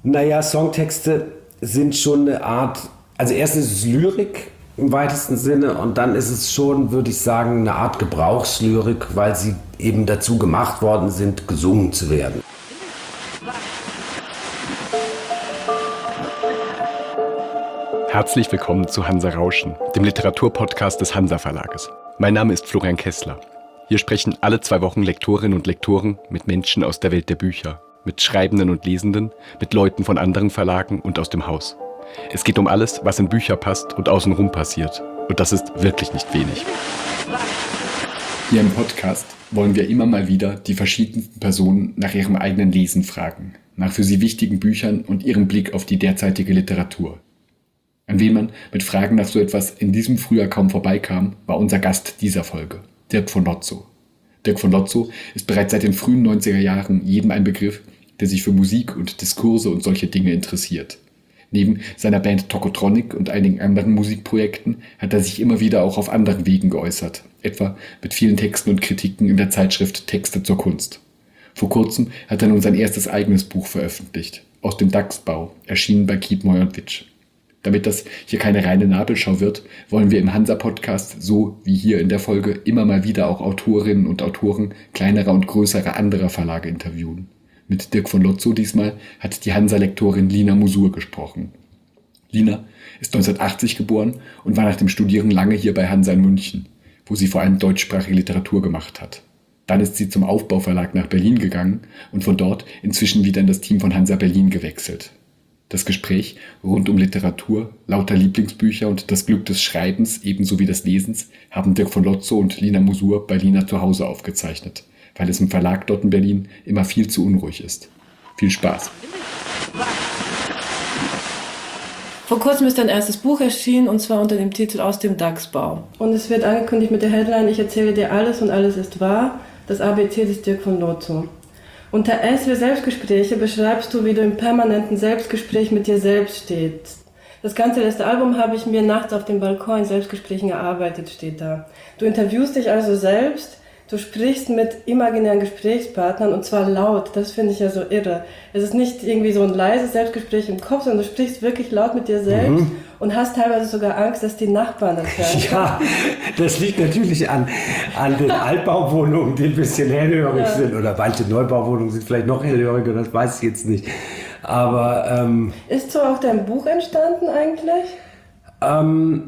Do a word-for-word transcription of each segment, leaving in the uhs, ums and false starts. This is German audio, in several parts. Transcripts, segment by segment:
Naja, Songtexte sind schon eine Art, also erstens ist es Lyrik im weitesten Sinne und dann ist es schon, würde ich sagen, eine Art Gebrauchslyrik, weil sie eben dazu gemacht worden sind, gesungen zu werden. Herzlich willkommen zu Hansa Rauschen, dem Literaturpodcast des Hansa Verlages. Mein Name ist Florian Kessler. Hier sprechen alle zwei Wochen Lektorinnen und Lektoren mit Menschen aus der Welt der Bücher, mit Schreibenden und Lesenden, mit Leuten von anderen Verlagen und aus dem Haus. Es geht um alles, was in Bücher passt und außenrum passiert. Und das ist wirklich nicht wenig. Hier im Podcast wollen wir immer mal wieder die verschiedensten Personen nach ihrem eigenen Lesen fragen, nach für sie wichtigen Büchern und ihrem Blick auf die derzeitige Literatur. An wen man mit Fragen nach so etwas in diesem Frühjahr kaum vorbeikam, war unser Gast dieser Folge, Dirk von Lotzo. Dirk von Lotzo ist bereits seit den frühen neunziger Jahren jedem ein Begriff, der sich für Musik und Diskurse und solche Dinge interessiert. Neben seiner Band Tokotronic und einigen anderen Musikprojekten hat er sich immer wieder auch auf anderen Wegen geäußert, etwa mit vielen Texten und Kritiken in der Zeitschrift Texte zur Kunst. Vor kurzem hat er nun sein erstes eigenes Buch veröffentlicht, Aus dem Dachsbau, erschienen bei Kiepenheuer und Witsch. Damit das hier keine reine Nabelschau wird, wollen wir im Hansa-Podcast, so wie hier in der Folge, immer mal wieder auch Autorinnen und Autoren kleinerer und größerer anderer Verlage interviewen. Mit Dirk von Lotzo diesmal hat die Hansa-Lektorin Lina Musur gesprochen. Lina ist neunzehnhundertachtzig geboren und war nach dem Studieren lange hier bei Hansa in München, wo sie vor allem deutschsprachige Literatur gemacht hat. Dann ist sie zum Aufbauverlag nach Berlin gegangen und von dort inzwischen wieder in das Team von Hansa Berlin gewechselt. Das Gespräch rund um Literatur, lauter Lieblingsbücher und das Glück des Schreibens ebenso wie des Lesens haben Dirk von Lotzo und Lina Musur bei Lina zu Hause aufgezeichnet, weil es im Verlag dort in Berlin immer viel zu unruhig ist. Viel Spaß! Vor kurzem ist dein erstes Buch erschienen, und zwar unter dem Titel Aus dem Dachsbau. Und es wird angekündigt mit der Headline: Ich erzähle dir alles und alles ist wahr, das A B C des Dirk von Lotzo. Unter S für Selbstgespräche beschreibst du, wie du im permanenten Selbstgespräch mit dir selbst stehst. Das ganze letzte Album habe ich mir nachts auf dem Balkon in Selbstgesprächen erarbeitet, steht da. Du interviewst dich also selbst, du sprichst mit imaginären Gesprächspartnern und zwar laut, das finde ich ja so irre. Es ist nicht irgendwie so ein leises Selbstgespräch im Kopf, sondern du sprichst wirklich laut mit dir selbst mhm. und hast teilweise sogar Angst, dass die Nachbarn das hören. Ja, das liegt natürlich an, an den Altbauwohnungen, die ein bisschen hellhörig ja. sind, oder manche Neubauwohnungen sind vielleicht noch hellhöriger, das weiß ich jetzt nicht. Aber ähm, ist so auch dein Buch entstanden eigentlich? Ähm,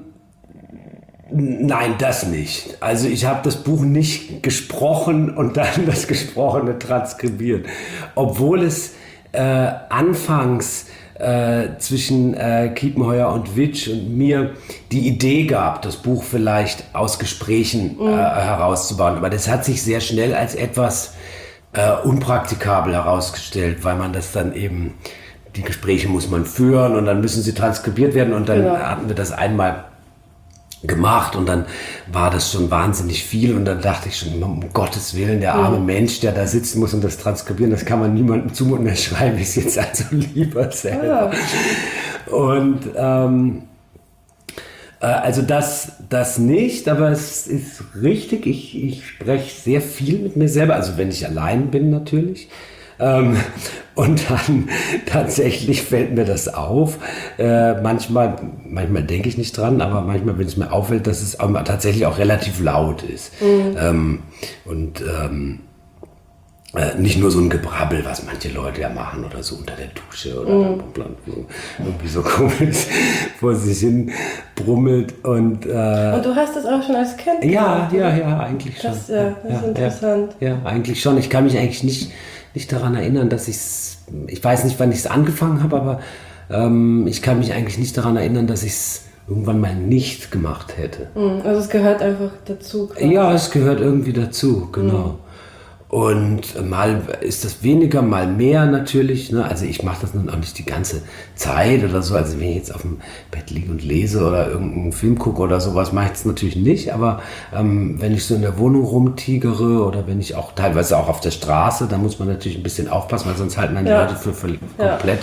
Nein, das nicht. Also ich habe das Buch nicht gesprochen und dann das Gesprochene transkribiert. Obwohl es äh, anfangs äh, zwischen äh, Kiepenheuer und Witsch und mir die Idee gab, das Buch vielleicht aus Gesprächen mhm. äh, herauszubauen. Aber das hat sich sehr schnell als etwas äh, unpraktikabel herausgestellt, weil man das dann eben, die Gespräche muss man führen und dann müssen sie transkribiert werden und dann genau. hatten wir das einmal gemacht und dann war das schon wahnsinnig viel und dann dachte ich schon, um Gottes Willen, der arme mhm. Mensch, der da sitzen muss und das transkribieren, das kann man niemandem zumuten, das schreibe ich jetzt also lieber selber. Ja. Und ähm, äh, also das, das nicht, aber es ist richtig, ich, ich spreche sehr viel mit mir selber, also wenn ich allein bin natürlich. Ähm, und dann tatsächlich fällt mir das auf. Äh, manchmal, manchmal denke ich nicht dran, aber manchmal, wenn es mir auffällt, dass es auch tatsächlich auch relativ laut ist. Mhm. Ähm, und ähm, äh, nicht nur so ein Gebrabbel, was manche Leute ja machen oder so unter der Dusche oder mhm. irgendwie so komisch vor sich hin brummelt. Und, äh, und du hast das auch schon als Kind gemacht? Ja, ja, ja, eigentlich schon. Das, ja, das ja, ist interessant. Ja, ja, eigentlich schon. Ich kann mich eigentlich nicht nicht daran erinnern, dass ich es, ich weiß nicht, wann ich es angefangen habe, aber ähm, ich kann mich eigentlich nicht daran erinnern, dass ich es irgendwann mal nicht gemacht hätte. Also es gehört einfach dazu. Quasi. Ja, es gehört irgendwie dazu, genau. Mhm. Und mal ist das weniger, mal mehr natürlich. Ne? Also ich mache das nun auch nicht die ganze Zeit oder so. Also wenn ich jetzt auf dem Bett liege und lese oder irgendeinen Film gucke oder sowas, mache ich das natürlich nicht. Aber ähm, wenn ich so in der Wohnung rumtigere oder wenn ich auch teilweise auch auf der Straße, da muss man natürlich ein bisschen aufpassen, weil sonst halten dann die ja. Leute für, für komplett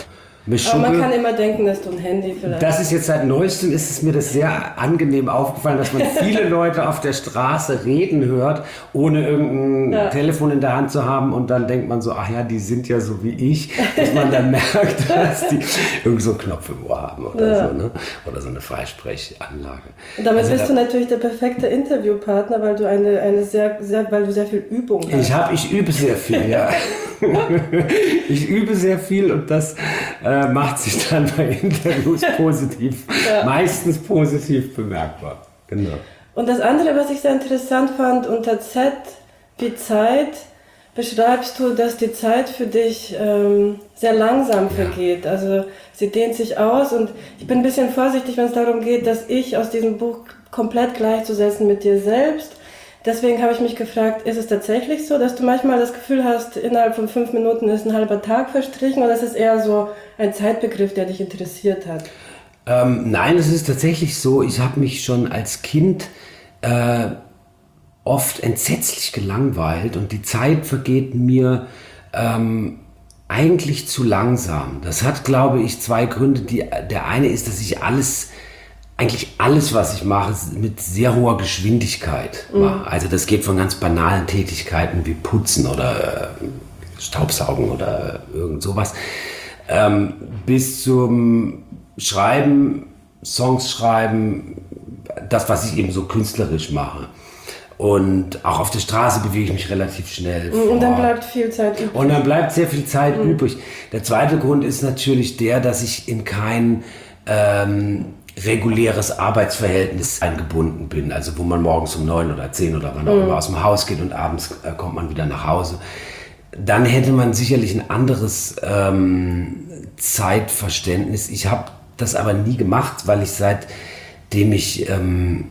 Mischugge. Aber man kann immer denken, dass du ein Handy vielleicht... Das ist jetzt seit neuestem, ist es mir das sehr angenehm aufgefallen, dass man viele Leute auf der Straße reden hört, ohne irgendein ja. Telefon in der Hand zu haben und dann denkt man so, ach ja, die sind ja so wie ich, dass man dann merkt, dass die irgend so einen Knopf im Ohr haben oder ja. so, ne? Oder so eine Freisprechanlage. Und damit also, bist du natürlich der perfekte Interviewpartner, weil du eine, eine sehr, sehr, weil du sehr viel Übung hast. Ich habe, ich übe sehr viel, ja. Ich übe sehr viel und das äh, macht sich dann bei Interviews positiv, ja. meistens positiv bemerkbar. Genau. Und das andere, was ich sehr interessant fand, unter Z wie Zeit, beschreibst du, dass die Zeit für dich ähm, sehr langsam vergeht. Ja. Also sie dehnt sich aus und ich bin ein bisschen vorsichtig, wenn es darum geht, dass ich aus diesem Buch komplett gleichzusetzen mit dir selbst. Deswegen habe ich mich gefragt, ist es tatsächlich so, dass du manchmal das Gefühl hast, innerhalb von fünf Minuten ist ein halber Tag verstrichen, oder ist es eher so ein Zeitbegriff, der dich interessiert hat? Ähm, nein, es ist tatsächlich so, ich habe mich schon als Kind äh, oft entsetzlich gelangweilt und die Zeit vergeht mir ähm, eigentlich zu langsam. Das hat, glaube ich, zwei Gründe. Die, der eine ist, dass ich alles... eigentlich alles, was ich mache, mit sehr hoher Geschwindigkeit mache. Mhm. Also das geht von ganz banalen Tätigkeiten wie Putzen oder äh, Staubsaugen oder irgend sowas, ähm, bis zum Schreiben, Songs schreiben, das, was ich eben so künstlerisch mache. Und auch auf der Straße bewege ich mich relativ schnell. Und vor. dann bleibt viel Zeit übrig. Und dann bleibt sehr viel Zeit mhm. übrig. Der zweite Grund ist natürlich der, dass ich in kein ähm, reguläres Arbeitsverhältnis eingebunden bin, also wo man morgens um neun oder zehn oder wann auch immer mhm. aus dem Haus geht und abends äh, kommt man wieder nach Hause. Dann hätte man sicherlich ein anderes ähm, Zeitverständnis. Ich habe das aber nie gemacht, weil ich seitdem ich, ähm,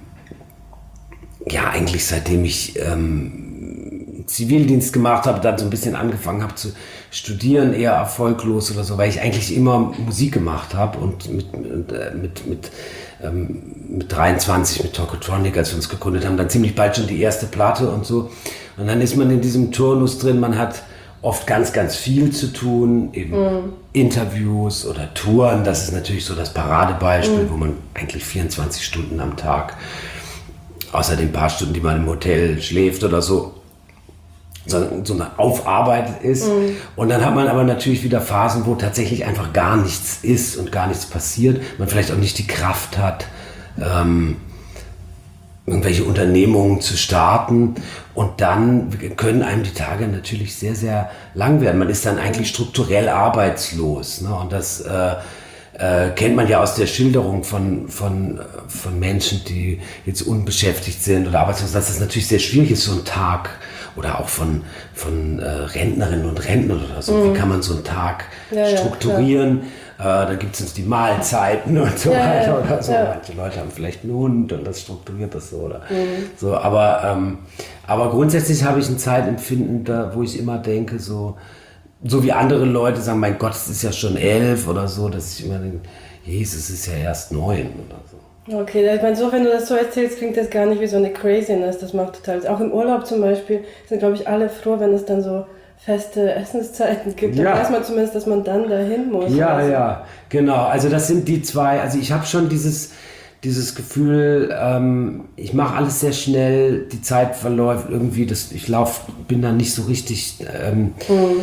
ja eigentlich seitdem ich ähm, Zivildienst gemacht habe, dann so ein bisschen angefangen habe zu studieren, eher erfolglos oder so, weil ich eigentlich immer Musik gemacht habe und mit, mit, mit, mit, ähm, mit dreiundzwanzig mit Tokotronic, als wir uns gegründet haben, dann ziemlich bald schon die erste Platte und so. Und dann ist man in diesem Turnus drin, man hat oft ganz, ganz viel zu tun, eben mm. Interviews oder Touren, das ist natürlich so das Paradebeispiel, mm. wo man eigentlich vierundzwanzig Stunden am Tag, außer den paar Stunden, die man im Hotel schläft oder so, so, so eine aufarbeitet ist. Mhm. Und dann hat man aber natürlich wieder Phasen, wo tatsächlich einfach gar nichts ist und gar nichts passiert. Man vielleicht auch nicht die Kraft hat, ähm, irgendwelche Unternehmungen zu starten. Und dann können einem die Tage natürlich sehr, sehr lang werden. Man ist dann eigentlich strukturell arbeitslos. Ne? Und das äh, äh, kennt man ja aus der Schilderung von, von, von Menschen, die jetzt unbeschäftigt sind oder arbeitslos, dass es natürlich sehr schwierig ist, so ein Tag, oder auch von, von äh, Rentnerinnen und Rentnern oder so. Mhm. Wie kann man so einen Tag ja, strukturieren? Ja, äh, da gibt es uns die Mahlzeiten und so ja, weiter oder so. Ja. Manche Leute haben vielleicht einen Hund und das strukturiert das so. Oder mhm. so aber, ähm, aber grundsätzlich habe ich ein Zeitempfinden, da, wo ich immer denke, so, so wie andere Leute sagen, mein Gott, es ist ja schon elf oder so, dass ich immer denke, Jesus, es ist ja erst neun oder so. Okay, ich meine, so, wenn du das so erzählst, klingt das gar nicht wie so eine Craziness, das macht total, auch im Urlaub zum Beispiel, sind glaube ich alle froh, wenn es dann so feste Essenszeiten gibt, dann ja. weiß man zumindest, dass man dann dahin muss. Ja, also. ja, genau, also das sind die zwei, also ich habe schon dieses, dieses Gefühl, ähm, ich mache alles sehr schnell, die Zeit verläuft irgendwie, das, ich lauf, bin da nicht so richtig ähm, mhm.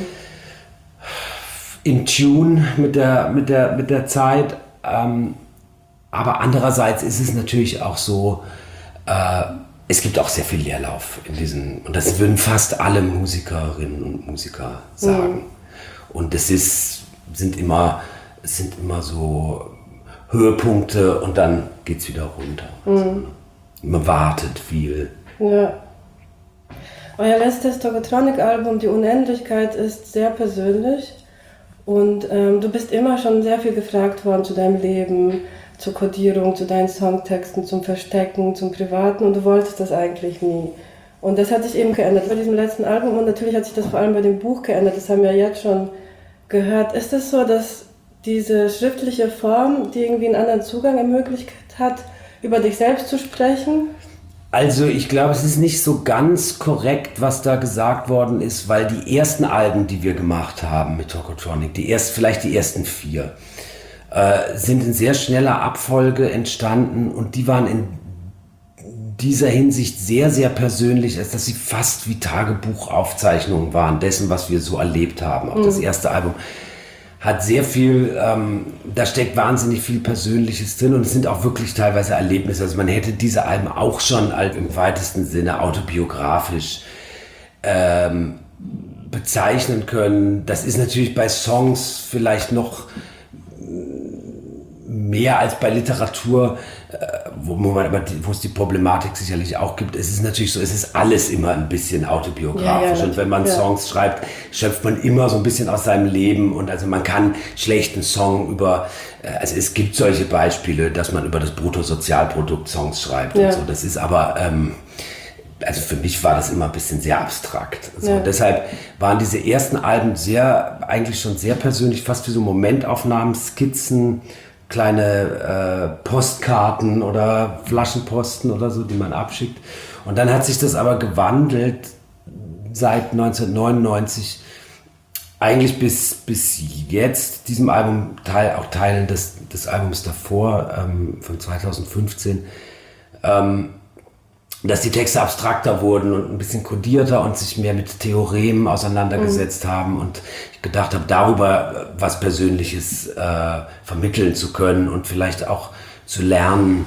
in Tune mit der, mit der, mit der Zeit, ähm, aber andererseits ist es natürlich auch so, äh, es gibt auch sehr viel Leerlauf in diesen, und das würden fast alle Musikerinnen und Musiker sagen. Mhm. Und es ist, sind immer, es sind immer so Höhepunkte und dann geht's wieder runter. Also, mhm. Man wartet viel. Ja. Euer letztes Tokotronic-Album, Die Unendlichkeit, ist sehr persönlich und ähm, du bist immer schon sehr viel gefragt worden zu deinem Leben, zur Kodierung, zu deinen Songtexten, zum Verstecken, zum Privaten, und du wolltest das eigentlich nie. Und das hat sich eben geändert bei diesem letzten Album, und natürlich hat sich das vor allem bei dem Buch geändert, das haben wir jetzt schon gehört. Ist es so, dass diese schriftliche Form, die irgendwie einen anderen Zugang ermöglicht hat, über dich selbst zu sprechen? Also ich glaube, es ist nicht so ganz korrekt, was da gesagt worden ist, weil die ersten Alben, die wir gemacht haben mit Tokotronic, die erst, vielleicht die ersten vier, äh, sind in sehr schneller Abfolge entstanden und die waren in dieser Hinsicht sehr, sehr persönlich, als dass sie fast wie Tagebuchaufzeichnungen waren dessen, was wir so erlebt haben. Auch mhm. das erste Album hat sehr viel, ähm, da steckt wahnsinnig viel Persönliches drin und es sind auch wirklich teilweise Erlebnisse. Also man hätte diese Alben auch schon als im weitesten Sinne autobiografisch ähm, bezeichnen können. Das ist natürlich bei Songs vielleicht noch mehr als bei Literatur, wo, man, wo es die Problematik sicherlich auch gibt. Es ist natürlich so, es ist alles immer ein bisschen autobiografisch. Ja, ja, und wenn man ja. Songs schreibt, schöpft man immer so ein bisschen aus seinem Leben. Und also man kann schlechten Song über, also es gibt solche Beispiele, dass man über das Bruttosozialprodukt Songs schreibt ja. und so. Das ist aber, ähm, also für mich war das immer ein bisschen sehr abstrakt. Also ja. Deshalb waren diese ersten Alben sehr, eigentlich schon sehr persönlich, fast wie so Momentaufnahmen, Skizzen, kleine äh, Postkarten oder Flaschenposten oder so, die man abschickt. Und dann hat sich das aber gewandelt seit neunzehnhundertneunundneunzig eigentlich bis, bis jetzt, diesem Album, Teil, auch Teilen des, des Albums davor, ähm, von zweitausendfünfzehn, ähm, dass die Texte abstrakter wurden und ein bisschen kodierter und sich mehr mit Theoremen auseinandergesetzt mhm. haben und ich gedacht habe, darüber was Persönliches äh, vermitteln zu können und vielleicht auch zu lernen,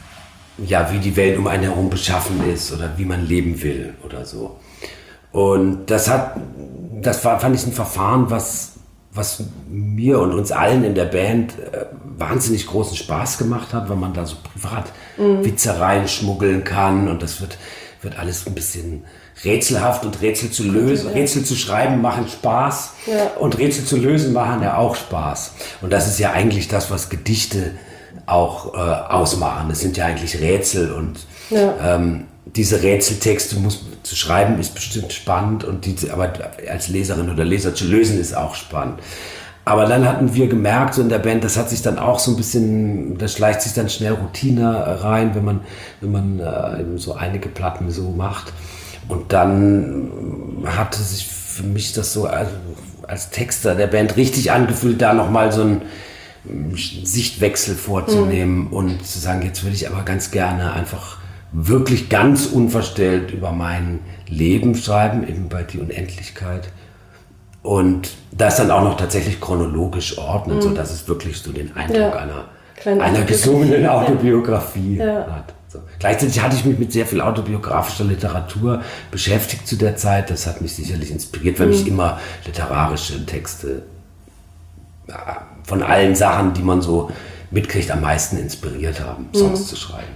ja, wie die Welt um einen herum beschaffen ist oder wie man leben will oder so. Und das hat, das war, fand ich ein Verfahren, was, was mir und uns allen in der Band äh, wahnsinnig großen Spaß gemacht hat, weil man da so privat mhm. Witze reinschmuggeln kann und das wird, wird alles ein bisschen rätselhaft und Rätsel zu lösen, ja. Rätsel zu schreiben machen Spaß ja. und Rätsel zu lösen machen ja auch Spaß. Und das ist ja eigentlich das, was Gedichte auch äh, ausmachen. Das sind ja eigentlich Rätsel und ja. ähm, diese Rätseltexte muss, zu schreiben ist bestimmt spannend und die, aber als Leserin oder Leser zu lösen ist auch spannend. Aber dann hatten wir gemerkt, so in der Band, das hat sich dann auch so ein bisschen, da schleicht sich dann schnell Routine rein, wenn man, wenn man äh, eben so einige Platten so macht. Und dann hatte sich für mich das so also als Texter der Band richtig angefühlt, da nochmal so einen Sichtwechsel vorzunehmen mhm. und zu sagen, jetzt würde ich aber ganz gerne einfach wirklich ganz unverstellt über mein Leben schreiben, eben bei Die Unendlichkeit. Und das dann auch noch tatsächlich chronologisch ordnen, mhm. sodass es wirklich so den Eindruck ja. einer, einer gesungenen Autobiografie ja. hat. So. Gleichzeitig hatte ich mich mit sehr viel autobiografischer Literatur beschäftigt zu der Zeit. Das hat mich sicherlich inspiriert, weil mhm. mich immer literarische Texte ja, von allen Sachen, die man so mitkriegt, am meisten inspiriert haben, Songs mhm. zu schreiben.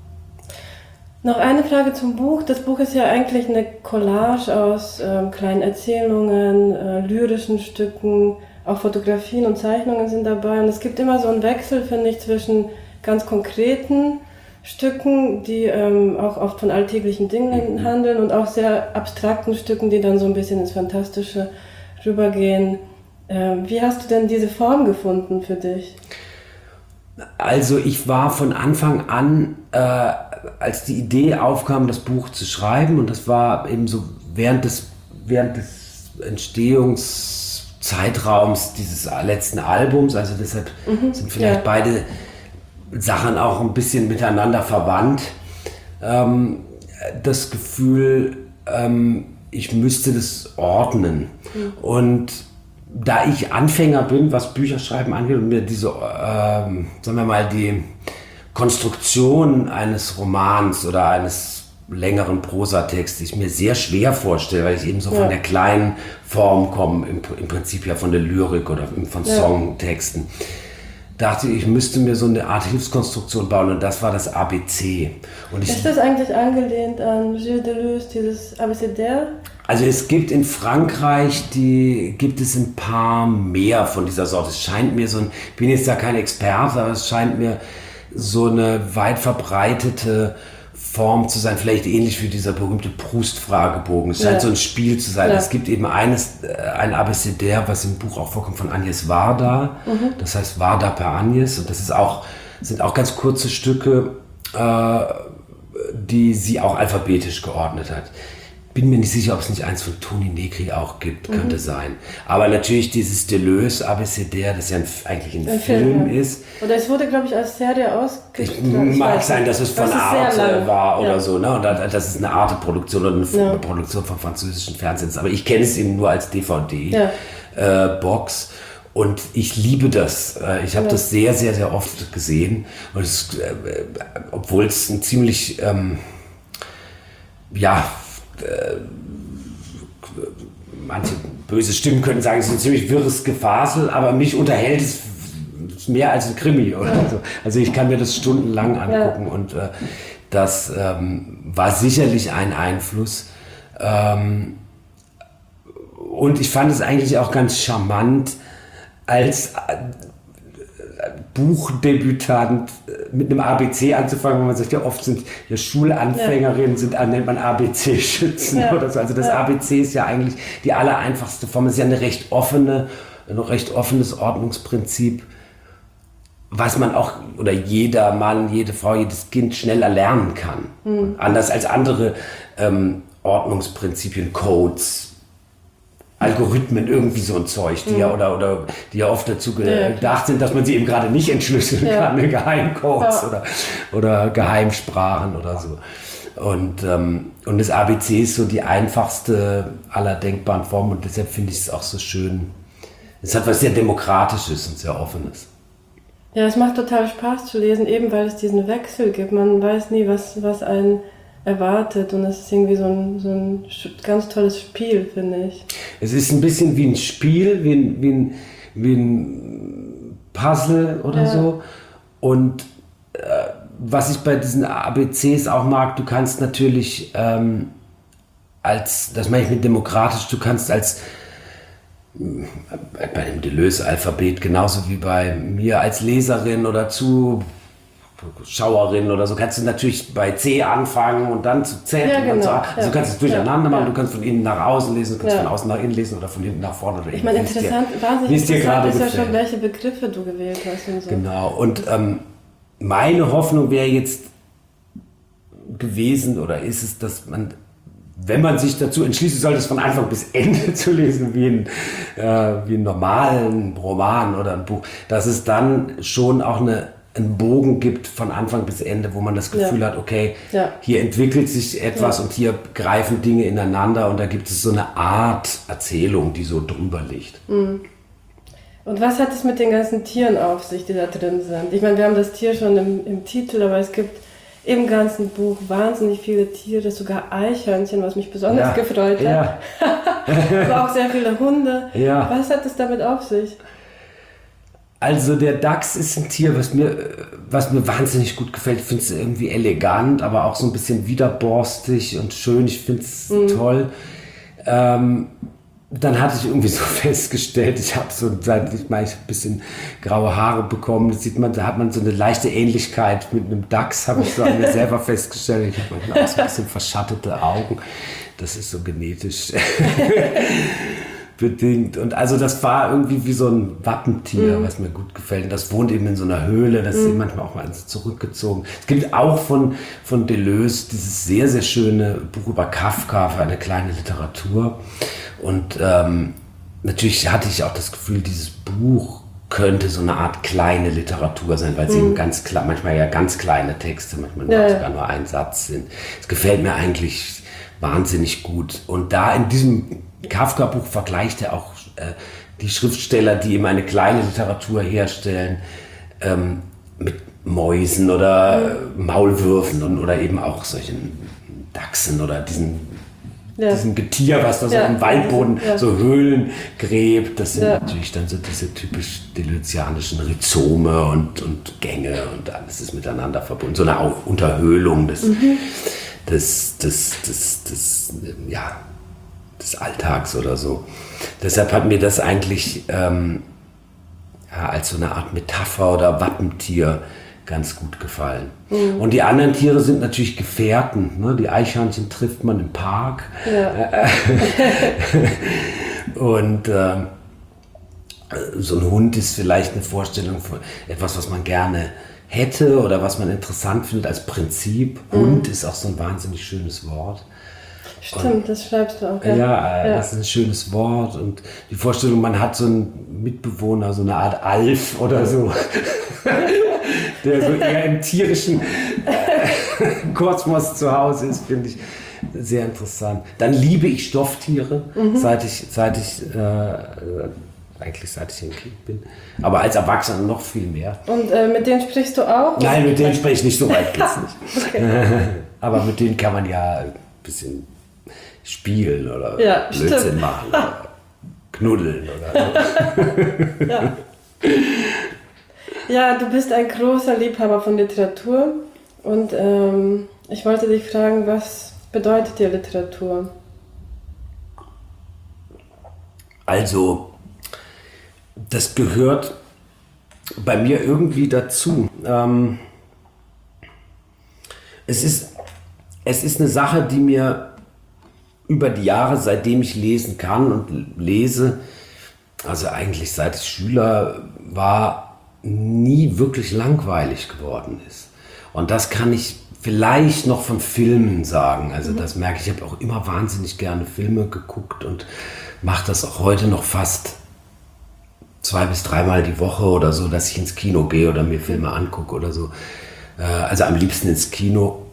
Noch eine Frage zum Buch. Das Buch ist ja eigentlich eine Collage aus ähm, kleinen Erzählungen, äh, lyrischen Stücken, auch Fotografien und Zeichnungen sind dabei. Und es gibt immer so einen Wechsel, finde ich, zwischen ganz konkreten Stücken, die ähm, auch oft von alltäglichen Dingen mhm. handeln und auch sehr abstrakten Stücken, die dann so ein bisschen ins Fantastische rübergehen. Ähm, wie hast du denn diese Form gefunden für dich? Also ich war von Anfang an, äh, als die Idee aufkam, das Buch zu schreiben, und das war eben so während des, während des Entstehungszeitraums dieses letzten Albums, also deshalb mhm, sind vielleicht ja. beide Sachen auch ein bisschen miteinander verwandt, ähm, das Gefühl, ähm, ich müsste das ordnen. Mhm. Und da ich Anfänger bin, was Bücherschreiben angeht und mir diese, ähm, sagen wir mal, die Konstruktion eines Romans oder eines längeren Prosatextes ich mir sehr schwer vorstelle, weil ich eben so ja. von der kleinen Form komme, im, im Prinzip ja von der Lyrik oder von ja. Songtexten, dachte ich, ich müsste mir so eine Art Hilfskonstruktion bauen, und das war das A B C. Und ich, ist das eigentlich angelehnt an Gilles Deleuze, dieses Abécédaire? Also es gibt in Frankreich, die gibt es ein paar mehr von dieser Sorte. Es scheint mir so ein, ich bin jetzt da kein Experte, aber es scheint mir so eine weit verbreitete Form zu sein, vielleicht ähnlich wie dieser berühmte Proust-Fragebogen. Es scheint ja. so ein Spiel zu sein. Ja. Es gibt eben eines, ein Abécédaire, was im Buch auch vorkommt, von Agnès Varda. Mhm. Das heißt Varda per Agnès. Und das ist auch, sind auch ganz kurze Stücke, äh, die sie auch alphabetisch geordnet hat. Bin mir nicht sicher, ob es nicht eins von Toni Negri auch gibt, mhm. könnte sein. Aber natürlich dieses Deleuze Abécédaire, das ja ein, eigentlich ein, ein Film, Film ist. Oder es wurde, glaube ich, als Serie ausgestrahlt. Mag sein, dass es von das Arte war oder ja. so. Ne? Und das ist eine Arte-Produktion oder eine ja. Produktion vom französischen Fernsehen. Aber ich kenne es eben nur als D V D-Box. Ja. Äh, Und ich liebe das. Ich habe ja. das sehr, sehr, sehr oft gesehen. Und es, äh, obwohl es ein ziemlich, ähm, ja, äh, manche böse Stimmen können sagen, es ist ein ziemlich wirres Gefasel, aber mich unterhält es mehr als ein Krimi oder ja. so. Also ich kann mir das stundenlang angucken ja. und äh, das ähm, war sicherlich ein Einfluss. Ähm, und ich fand es eigentlich auch ganz charmant, als Buchdebütant mit einem A B C anzufangen, wo man sagt, ja oft sind ja Schulanfängerinnen, ja. sind, nennt man A B C-Schützen ja. oder so. Also das ja. A B C ist ja eigentlich die allereinfachste Form. Es ist ja eine recht offene, ein recht offenes Ordnungsprinzip, was man auch, oder jeder Mann, jede Frau, jedes Kind schnell erlernen kann. Mhm. Anders als andere ähm, Ordnungsprinzipien, Codes, Algorithmen, irgendwie so ein Zeug, die mhm. ja oder, oder die ja oft dazu gedacht ja, sind, dass man sie eben gerade nicht entschlüsseln ja. kann, Geheimcodes ja. oder, oder Geheimsprachen oder so. Und, ähm, und das A B C ist so die einfachste aller denkbaren Formen und deshalb finde ich es auch so schön. Es hat was sehr Demokratisches und sehr Offenes. Ja, es macht total Spaß zu lesen, eben weil es diesen Wechsel gibt. Man weiß nie, was, was einen erwartet und es ist irgendwie so ein, so ein ganz tolles Spiel, finde ich. Es ist ein bisschen wie ein Spiel, wie ein, wie ein, wie ein Puzzle oder ja. so und äh, was ich bei diesen A B Cs auch mag, du kannst natürlich ähm, als, das meine ich mit demokratisch, du kannst als bei dem Deleuze-Alphabet genauso wie bei mir als Leserin oder zu Schauerin oder so, kannst du natürlich bei C anfangen und dann zu Z. Ja, und genau. dann zu A. Also du kannst es durcheinander ja. machen, du kannst von innen nach außen lesen, du kannst ja. von außen nach innen lesen oder von hinten nach vorne. Oder ich meine, interessant, dir, wahnsinnig interessant ist ja gefällt. schon, welche Begriffe du gewählt hast und so. Genau, und ähm, meine Hoffnung wäre jetzt gewesen oder ist es, dass man, wenn man sich dazu entschließen sollte, es von Anfang bis Ende zu lesen, wie, ein, äh, wie einen normalen Roman oder ein Buch, dass es dann schon auch eine einen Bogen gibt von Anfang bis Ende, wo man das Gefühl ja. hat, okay, ja. hier entwickelt sich etwas ja. und hier greifen Dinge ineinander und da gibt es so eine Art Erzählung, die so drüber liegt. Mhm. Und was hat es mit den ganzen Tieren auf sich, die da drin sind? Ich meine, wir haben das Tier schon im, im Titel, aber es gibt im ganzen Buch wahnsinnig viele Tiere, sogar Eichhörnchen, was mich besonders ja. gefreut hat. Ja. Aber auch sehr viele Hunde. Ja. Was hat es damit auf sich? Also der Dachs ist ein Tier, was mir, was mir wahnsinnig gut gefällt. Ich finde es irgendwie elegant, aber auch so ein bisschen widerborstig und schön. Ich finde es mhm. toll. Ähm, dann hatte ich irgendwie so festgestellt, ich habe so, seit ich meine, ich habe ein bisschen graue Haare bekommen. Das sieht man, da hat man so eine leichte Ähnlichkeit mit einem Dachs, habe ich so an mir selber festgestellt. Ich habe manchmal auch so ein bisschen verschattete Augen. Das ist so genetisch bedingt. Und also das war irgendwie wie so ein Wappentier, mhm. was mir gut gefällt. Und das wohnt eben in so einer Höhle, das mhm. ist eben manchmal auch mal zurückgezogen. Es gibt auch von, von Deleuze dieses sehr, sehr schöne Buch über Kafka für eine kleine Literatur. Und ähm, natürlich hatte ich auch das Gefühl, dieses Buch könnte so eine Art kleine Literatur sein, weil es mhm. eben ganz klar, manchmal ja ganz kleine Texte, manchmal ja, sogar nur ein Satz sind. Es gefällt mir eigentlich wahnsinnig gut. Und da in diesem Kafka-Buch vergleicht er auch äh, die Schriftsteller, die eben eine kleine Literatur herstellen, ähm, mit Mäusen oder mhm. Maulwürfen und, oder eben auch solchen Dachsen oder diesen, ja. diesem Getier, was da so ja. im Waldboden ja. so Höhlen gräbt. Das sind ja. natürlich dann so diese typisch deleuzianischen Rhizome und, und Gänge und alles ist miteinander verbunden. So eine Unterhöhlung des, mhm. des, des, des, des, ja, des Alltags oder so. Deshalb hat mir das eigentlich ähm, ja, als so eine Art Metapher oder Wappentier ganz gut gefallen. Mhm. Und die anderen Tiere sind natürlich Gefährten. Ne? Die Eichhörnchen trifft man im Park. Ja. Und äh, so ein Hund ist vielleicht eine Vorstellung von etwas, was man gerne hätte oder was man interessant findet als Prinzip. Mhm. Hund ist auch so ein wahnsinnig schönes Wort. Stimmt, und, das schreibst du auch. Ja, ja, ja, das ist ein schönes Wort. Und die Vorstellung, man hat so einen Mitbewohner, so eine Art Alf oder so, der so eher im tierischen äh, Kosmos zu Hause ist, finde ich sehr interessant. Dann liebe ich Stofftiere, mhm. seit ich, seit ich äh, eigentlich seit ich ein Kind bin. Aber als Erwachsener noch viel mehr. Und äh, mit denen sprichst du auch? Nein, mit denen spreche ich nicht, so weit geht's nicht. Okay. Aber mit denen kann man ja ein bisschen spielen oder ja, Blödsinn stimmt. machen oder knuddeln oder so. Ja. Ja, du bist ein großer Liebhaber von Literatur und ähm, ich wollte dich fragen, was bedeutet dir Literatur? Also, das gehört bei mir irgendwie dazu. Ähm, es ist, es ist eine Sache, die mir über die Jahre, seitdem ich lesen kann und lese, also eigentlich seit ich Schüler war, nie wirklich langweilig geworden ist. Und das kann ich vielleicht noch von Filmen sagen. Also das merke ich, ich habe auch immer wahnsinnig gerne Filme geguckt und mache das auch heute noch fast zwei bis dreimal die Woche oder so, dass ich ins Kino gehe oder mir Filme angucke oder so. Also am liebsten ins Kino.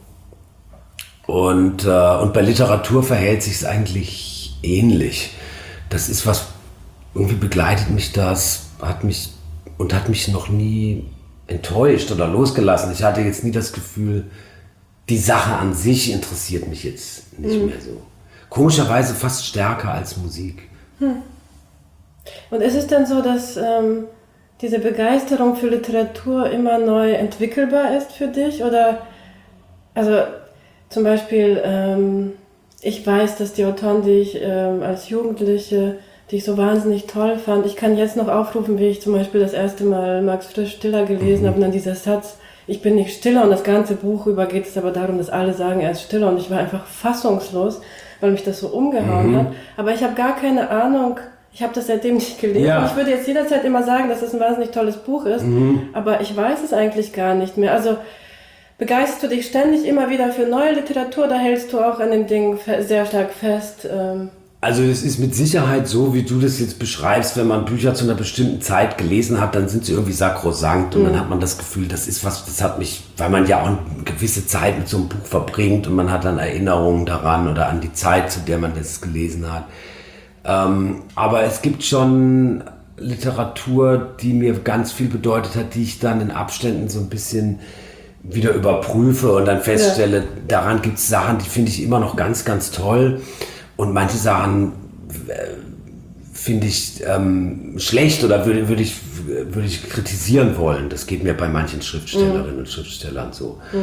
Und, und bei Literatur verhält sich es eigentlich ähnlich. Das ist was, irgendwie begleitet mich das, hat mich und hat mich noch nie enttäuscht oder losgelassen. Ich hatte jetzt nie das Gefühl, die Sache an sich interessiert mich jetzt nicht mhm. mehr so. Komischerweise fast stärker als Musik. Hm. Und ist es denn so, dass ähm, diese Begeisterung für Literatur immer neu entwickelbar ist für dich? Oder, also zum Beispiel, ähm, ich weiß, dass die Autoren, die ich ähm, als Jugendliche, die ich so wahnsinnig toll fand, ich kann jetzt noch aufrufen, wie ich zum Beispiel das erste Mal Max Frisch Stiller gelesen mhm. habe und dann dieser Satz, ich bin nicht Stiller, und das ganze Buch über geht es aber darum, dass alle sagen, er ist Stiller, und ich war einfach fassungslos, weil mich das so umgehauen mhm. hat. Aber ich habe gar keine Ahnung, ich habe das seitdem nicht gelesen. Ja. Ich würde jetzt jederzeit immer sagen, dass es ein wahnsinnig tolles Buch ist, mhm. aber ich weiß es eigentlich gar nicht mehr. Also begeisterst du dich ständig immer wieder für neue Literatur, da hältst du auch an den Dingen sehr stark fest? Ähm Also es ist mit Sicherheit so, wie du das jetzt beschreibst, wenn man Bücher zu einer bestimmten Zeit gelesen hat, dann sind sie irgendwie sakrosankt und mhm. dann hat man das Gefühl, das ist was, das hat mich, weil man ja auch eine gewisse Zeit mit so einem Buch verbringt und man hat dann Erinnerungen daran oder an die Zeit, zu der man das gelesen hat. Ähm, aber es gibt schon Literatur, die mir ganz viel bedeutet hat, die ich dann in Abständen so ein bisschen wieder überprüfe und dann feststelle, ja. daran gibt es Sachen, die finde ich immer noch ganz, ganz toll. Und manche Sachen äh, finde ich ähm, schlecht oder würde, würde, ich, würde ich kritisieren wollen. Das geht mir bei manchen Schriftstellerinnen mhm. und Schriftstellern so. Mhm.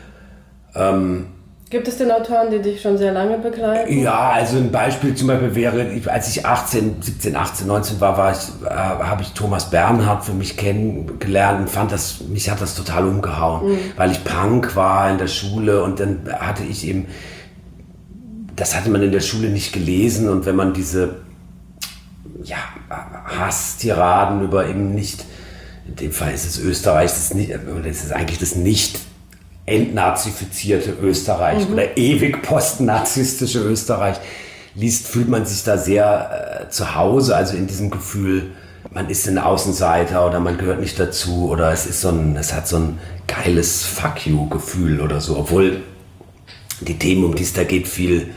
Ähm, Gibt es denn Autoren, die dich schon sehr lange begleiten? Ja, also ein Beispiel zum Beispiel wäre, als ich achtzehn, siebzehn, achtzehn, neunzehn war, war ich, äh, habe ich Thomas Bernhard für mich kennengelernt und fand das, mich hat das total umgehauen, mhm. weil ich Punk war in der Schule und dann hatte ich eben, das hatte man in der Schule nicht gelesen, und wenn man diese ja, Hasstiraden über eben nicht, in dem Fall ist es Österreich, das ist, nicht, oder ist es eigentlich das nicht entnazifizierte Österreich mhm. oder ewig postnazistische Österreich liest, fühlt man sich da sehr äh, zu Hause, also in diesem Gefühl, man ist ein Außenseiter oder man gehört nicht dazu oder es ist so ein, es hat so ein geiles Fuck you Gefühl oder so, obwohl die Themen, um die es da geht, viel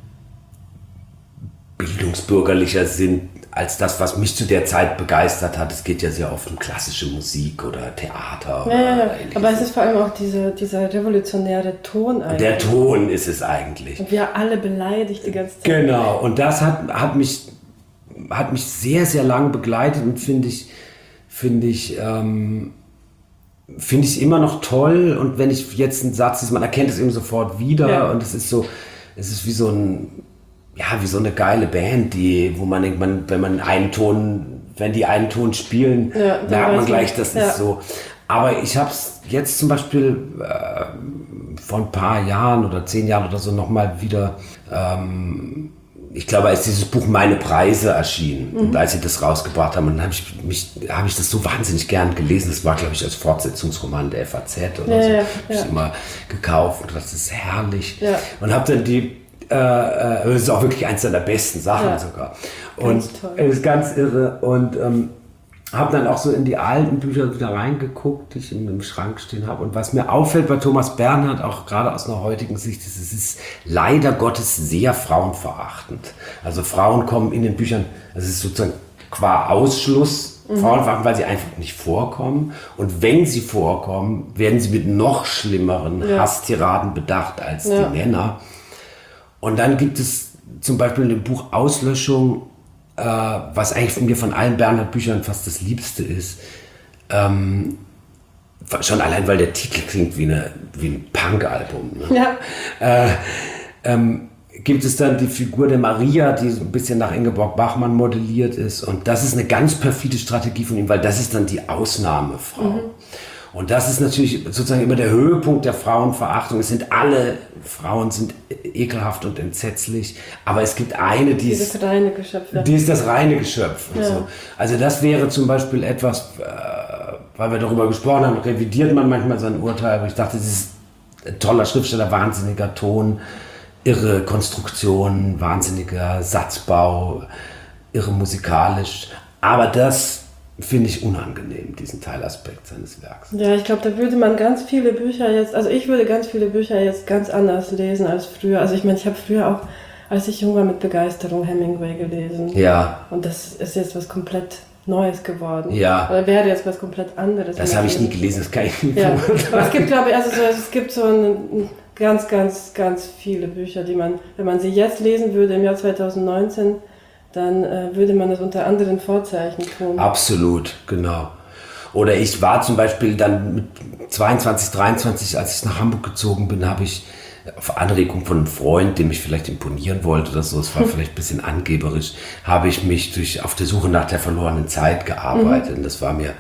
bildungsbürgerlicher sind als das, was mich zu der Zeit begeistert hat. Es geht ja sehr oft um klassische Musik oder Theater. Ja, ja, ja. Aber es ist vor allem auch diese, dieser revolutionäre Ton eigentlich. Der Ton ist es eigentlich. Und wir alle beleidigt die ganze Zeit. Genau, und das hat, hat, mich, hat mich sehr, sehr lange begleitet und finde ich, finde ich, ähm, finde ich immer noch toll. Und wenn ich jetzt einen Satz ist, man erkennt es eben sofort wieder ja. und es ist so, es ist wie so ein, ja, wie so eine geile Band, die, wo man denkt, man, wenn man einen Ton, wenn die einen Ton spielen, ja, merkt man gleich, das ja. ist so. Aber ich habe es jetzt zum Beispiel äh, vor ein paar Jahren oder zehn Jahren oder so nochmal wieder ähm, ich glaube, als dieses Buch Meine Preise erschien mhm. und als sie das rausgebracht haben, dann habe ich mich, habe ich das so wahnsinnig gern gelesen. Das war, glaube ich, als Fortsetzungsroman der F A Z oder ja, so. Ja, habe ja. ich immer gekauft und das ist herrlich. Ja. Und habe dann die, äh, das ist auch wirklich eins der besten Sachen ja. sogar. Und es ist ganz irre. Und ähm, habe dann auch so in die alten Bücher wieder reingeguckt, die ich in dem Schrank stehen habe. Und was mir auffällt bei Thomas Bernhard, auch gerade aus einer heutigen Sicht, ist, es ist leider Gottes sehr frauenverachtend. Also Frauen kommen in den Büchern, es ist sozusagen qua Ausschluss, mhm. Frauenverachtend, weil sie einfach nicht vorkommen. Und wenn sie vorkommen, werden sie mit noch schlimmeren ja. Hasstiraden bedacht als ja. die Männer. Und dann gibt es zum Beispiel in dem Buch Auslöschung, was eigentlich von mir von allen Bernhard-Büchern fast das Liebste ist. Ähm, schon allein, weil der Titel klingt wie, eine, wie ein Punk-Album. Ne? Ja. Äh, ähm, gibt es dann die Figur der Maria, die so ein bisschen nach Ingeborg Bachmann modelliert ist. Und das ist eine ganz perfide Strategie von ihm, weil das ist dann die Ausnahmefrau. Mhm. Und das ist natürlich sozusagen immer der Höhepunkt der Frauenverachtung. Es sind alle Frauen sind ekelhaft und entsetzlich, aber es gibt eine, die, die ist das reine Geschöpf. Die ist das reine Geschöpf. Und ja. so. Also das wäre zum Beispiel etwas, äh, weil wir darüber gesprochen haben, revidiert man manchmal sein Urteil, aber ich dachte, das ist ein toller Schriftsteller, wahnsinniger Ton, irre Konstruktion, wahnsinniger Satzbau, irre musikalisch, aber das finde ich unangenehm, diesen Teilaspekt seines Werks. Ja, ich glaube, da würde man ganz viele Bücher jetzt, also ich würde ganz viele Bücher jetzt ganz anders lesen als früher. Also ich meine, ich habe früher auch, als ich jung war, mit Begeisterung Hemingway gelesen. Ja. Und das ist jetzt was komplett Neues geworden. Ja. Oder wäre jetzt was komplett anderes. Das habe ich nie gelesen, das kann ich nicht ja. Aber es gibt, glaube ich, also so, es gibt so ein, ganz, ganz, ganz viele Bücher, die man, wenn man sie jetzt lesen würde im Jahr zweitausendneunzehn, dann äh, würde man das unter anderen Vorzeichen tun. Absolut, genau. Oder ich war zum Beispiel dann mit zweiundzwanzig, dreiundzwanzig, als ich nach Hamburg gezogen bin, habe ich auf Anregung von einem Freund, dem ich vielleicht imponieren wollte oder so, es war vielleicht ein bisschen angeberisch, habe ich mich durch auf der Suche nach der verlorenen Zeit gearbeitet. Mhm. Und das war mir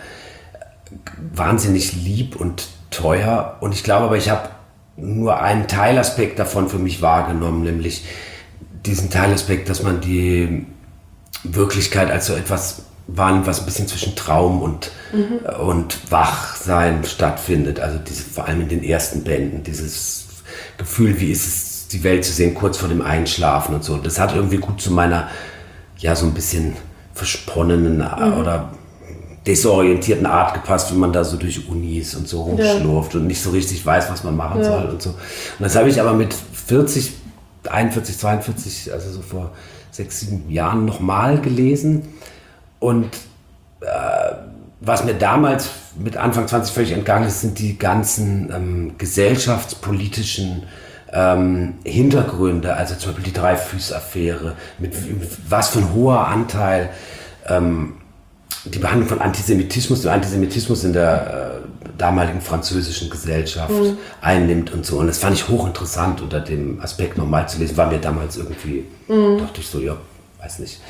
wahnsinnig lieb und teuer. Und ich glaube aber, ich habe nur einen Teilaspekt davon für mich wahrgenommen, nämlich diesen Teilaspekt, dass man die Wirklichkeit als so etwas wahrnimmt, was ein bisschen zwischen Traum und, mhm. und Wachsein stattfindet. Also diese, vor allem in den ersten Bänden, dieses Gefühl, wie ist es, die Welt zu sehen, kurz vor dem Einschlafen und so. Das hat irgendwie gut zu meiner, ja, so ein bisschen versponnenen mhm. oder desorientierten Art gepasst, wie man da so durch Unis und so rumschlurft ja. und nicht so richtig weiß, was man machen ja. soll und so. Und das habe ich aber mit vierzig, einundvierzig, zweiundvierzig, also so vor sechs, sieben Jahren nochmal gelesen. Und äh, was mir damals mit Anfang zwanzig völlig entgangen ist, sind die ganzen ähm, gesellschaftspolitischen ähm, Hintergründe, also zum Beispiel die Dreyfus-Affäre, mit, mit was für ein hoher Anteil ähm, die Behandlung von Antisemitismus, der Antisemitismus in der äh, damaligen französischen Gesellschaft mhm. einnimmt und so. Und das fand ich hochinteressant, unter dem Aspekt nochmal zu lesen. War mir damals irgendwie, mhm. dachte ich so, ja, weiß nicht.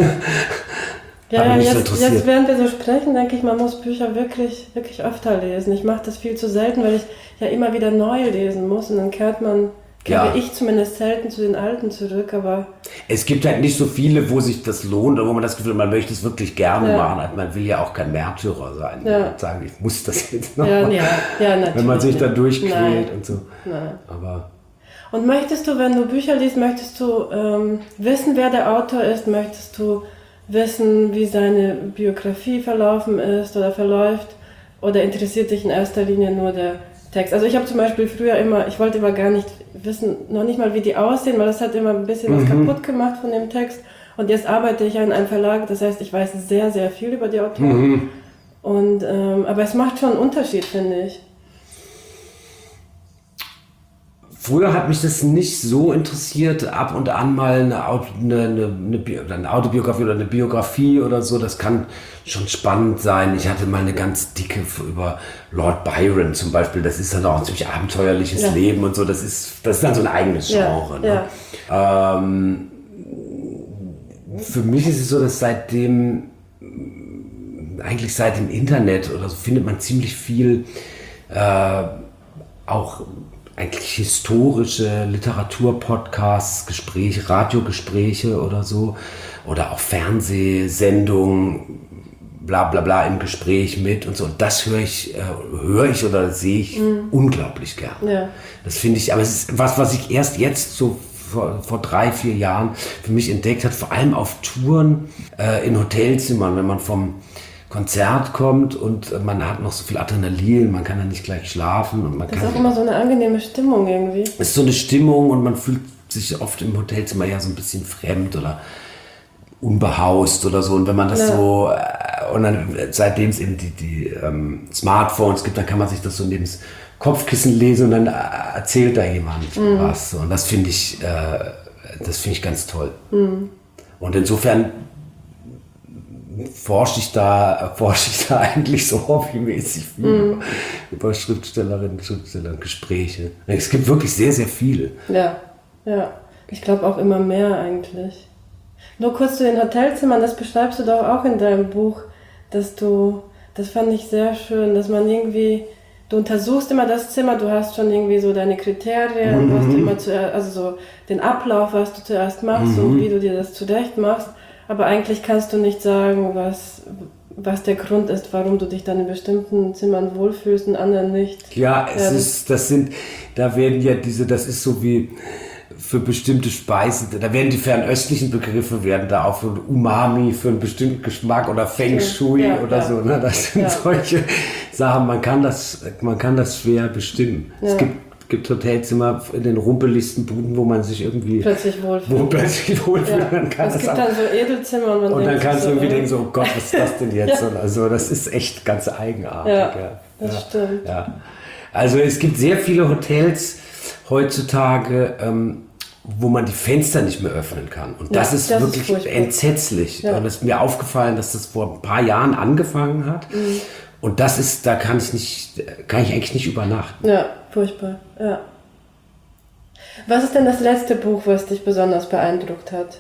Ja, ja jetzt, so jetzt während wir so sprechen, denke ich, man muss Bücher wirklich, wirklich öfter lesen. Ich mache das viel zu selten, weil ich ja immer wieder neu lesen muss und dann kehrt man, kehre ja. ich zumindest selten zu den Alten zurück, aber... Es gibt halt nicht so viele, wo sich das lohnt oder wo man das Gefühl hat, man möchte es wirklich gerne ja. machen. Man will ja auch kein Märtyrer sein ja. und sagen, ich muss das jetzt noch ja, machen. Ja, ja, natürlich. Wenn man sich da durchquält Nein. und so. Nein. Aber und möchtest du, wenn du Bücher liest, möchtest du ähm, wissen, wer der Autor ist? Möchtest du wissen, wie seine Biografie verlaufen ist oder verläuft? Oder interessiert dich in erster Linie nur der Text? Also ich habe zum Beispiel früher immer, ich wollte immer gar nicht wissen, noch nicht mal wie die aussehen, weil das hat immer ein bisschen mhm. was kaputt gemacht von dem Text. Und jetzt arbeite ich ja in einem Verlag, das heißt, ich weiß sehr, sehr viel über die Autoren. Mhm. Und, ähm, aber es macht schon einen Unterschied, finde ich. Früher hat mich das nicht so interessiert, ab und an mal eine, eine, eine, eine Autobiografie oder eine Biografie oder so, das kann schon spannend sein. Ich hatte mal eine ganz dicke über Lord Byron zum Beispiel, das ist dann auch ein ziemlich abenteuerliches ja. Leben und so, das ist, das ist dann so ein eigenes Genre. Ja. Ne? Ja. Ähm, für mich ist es so, dass seitdem, eigentlich seit dem Internet oder so, findet man ziemlich viel äh, auch eigentlich historische Literaturpodcasts, Gespräche, Radiogespräche oder so. Oder auch Fernsehsendungen, bla bla bla im Gespräch mit und so. Und das höre ich, äh, höre ich oder sehe ich mhm. unglaublich gern. Ja. Das finde ich, aber es ist was, was ich erst jetzt so vor, vor drei, vier Jahren für mich entdeckt hat, vor allem auf Touren äh, in Hotelzimmern, wenn man vom Konzert kommt und man hat noch so viel Adrenalin, man kann ja nicht gleich schlafen. Und man das kann ist auch immer so eine angenehme Stimmung irgendwie. Es ist so eine Stimmung und man fühlt sich oft im Hotelzimmer ja so ein bisschen fremd oder unbehaust oder so. Und wenn man das ja. so, äh, und dann seitdem es eben die, die ähm, Smartphones gibt, dann kann man sich das so neben das Kopfkissen lesen und dann äh, erzählt da jemand mhm. was. Und das finde ich, äh, das finde ich ganz toll. Mhm. Und insofern forsche ich da, forsche ich da eigentlich so hobbymäßig viel mm. über, über Schriftstellerinnen und Schriftsteller und Gespräche. Es gibt wirklich sehr, sehr viel. Ja, ja. Ich glaube auch immer mehr eigentlich. Nur kurz zu den Hotelzimmern, das beschreibst du doch auch in deinem Buch, dass du, das fand ich sehr schön, dass man irgendwie, du untersuchst immer das Zimmer, du hast schon irgendwie so deine Kriterien, mm-hmm. was du immer zuerst, also so den Ablauf, was du zuerst machst, mm-hmm. so wie du dir das zurecht machst. Aber eigentlich kannst du nicht sagen, was, was der Grund ist, warum du dich dann in bestimmten Zimmern wohlfühlst und anderen nicht. Ja, es ja, ist, das sind, da werden ja diese, das ist so wie für bestimmte Speisen, da werden die fernöstlichen Begriffe, werden da auch für Umami, für einen bestimmten Geschmack oder Feng Shui ja, oder ja. so, ne? Das sind ja. solche Sachen, man kann das, man kann das schwer bestimmen. Ja. Es gibt gibt Hotelzimmer in den rumpeligsten Buden, wo man sich irgendwie plötzlich wohlfühlt. Wo plötzlich wohlfühlt. Ja. Dann kann es gibt dann so Edelzimmer und man und dann kannst du irgendwie so, denken, so, oh Gott, was ist das denn jetzt? ja. Also das ist echt ganz eigenartig. Ja, ja. das ja. stimmt. Ja. Also es gibt sehr viele Hotels heutzutage, ähm, wo man die Fenster nicht mehr öffnen kann. Und das ja, ist das wirklich ist entsetzlich. Ja. Und es ist mir aufgefallen, dass das vor ein paar Jahren angefangen hat. Mhm. Und das ist, da kann ich nicht, kann ich eigentlich nicht übernachten. Ja, furchtbar, ja. Was ist denn das letzte Buch, was dich besonders beeindruckt hat?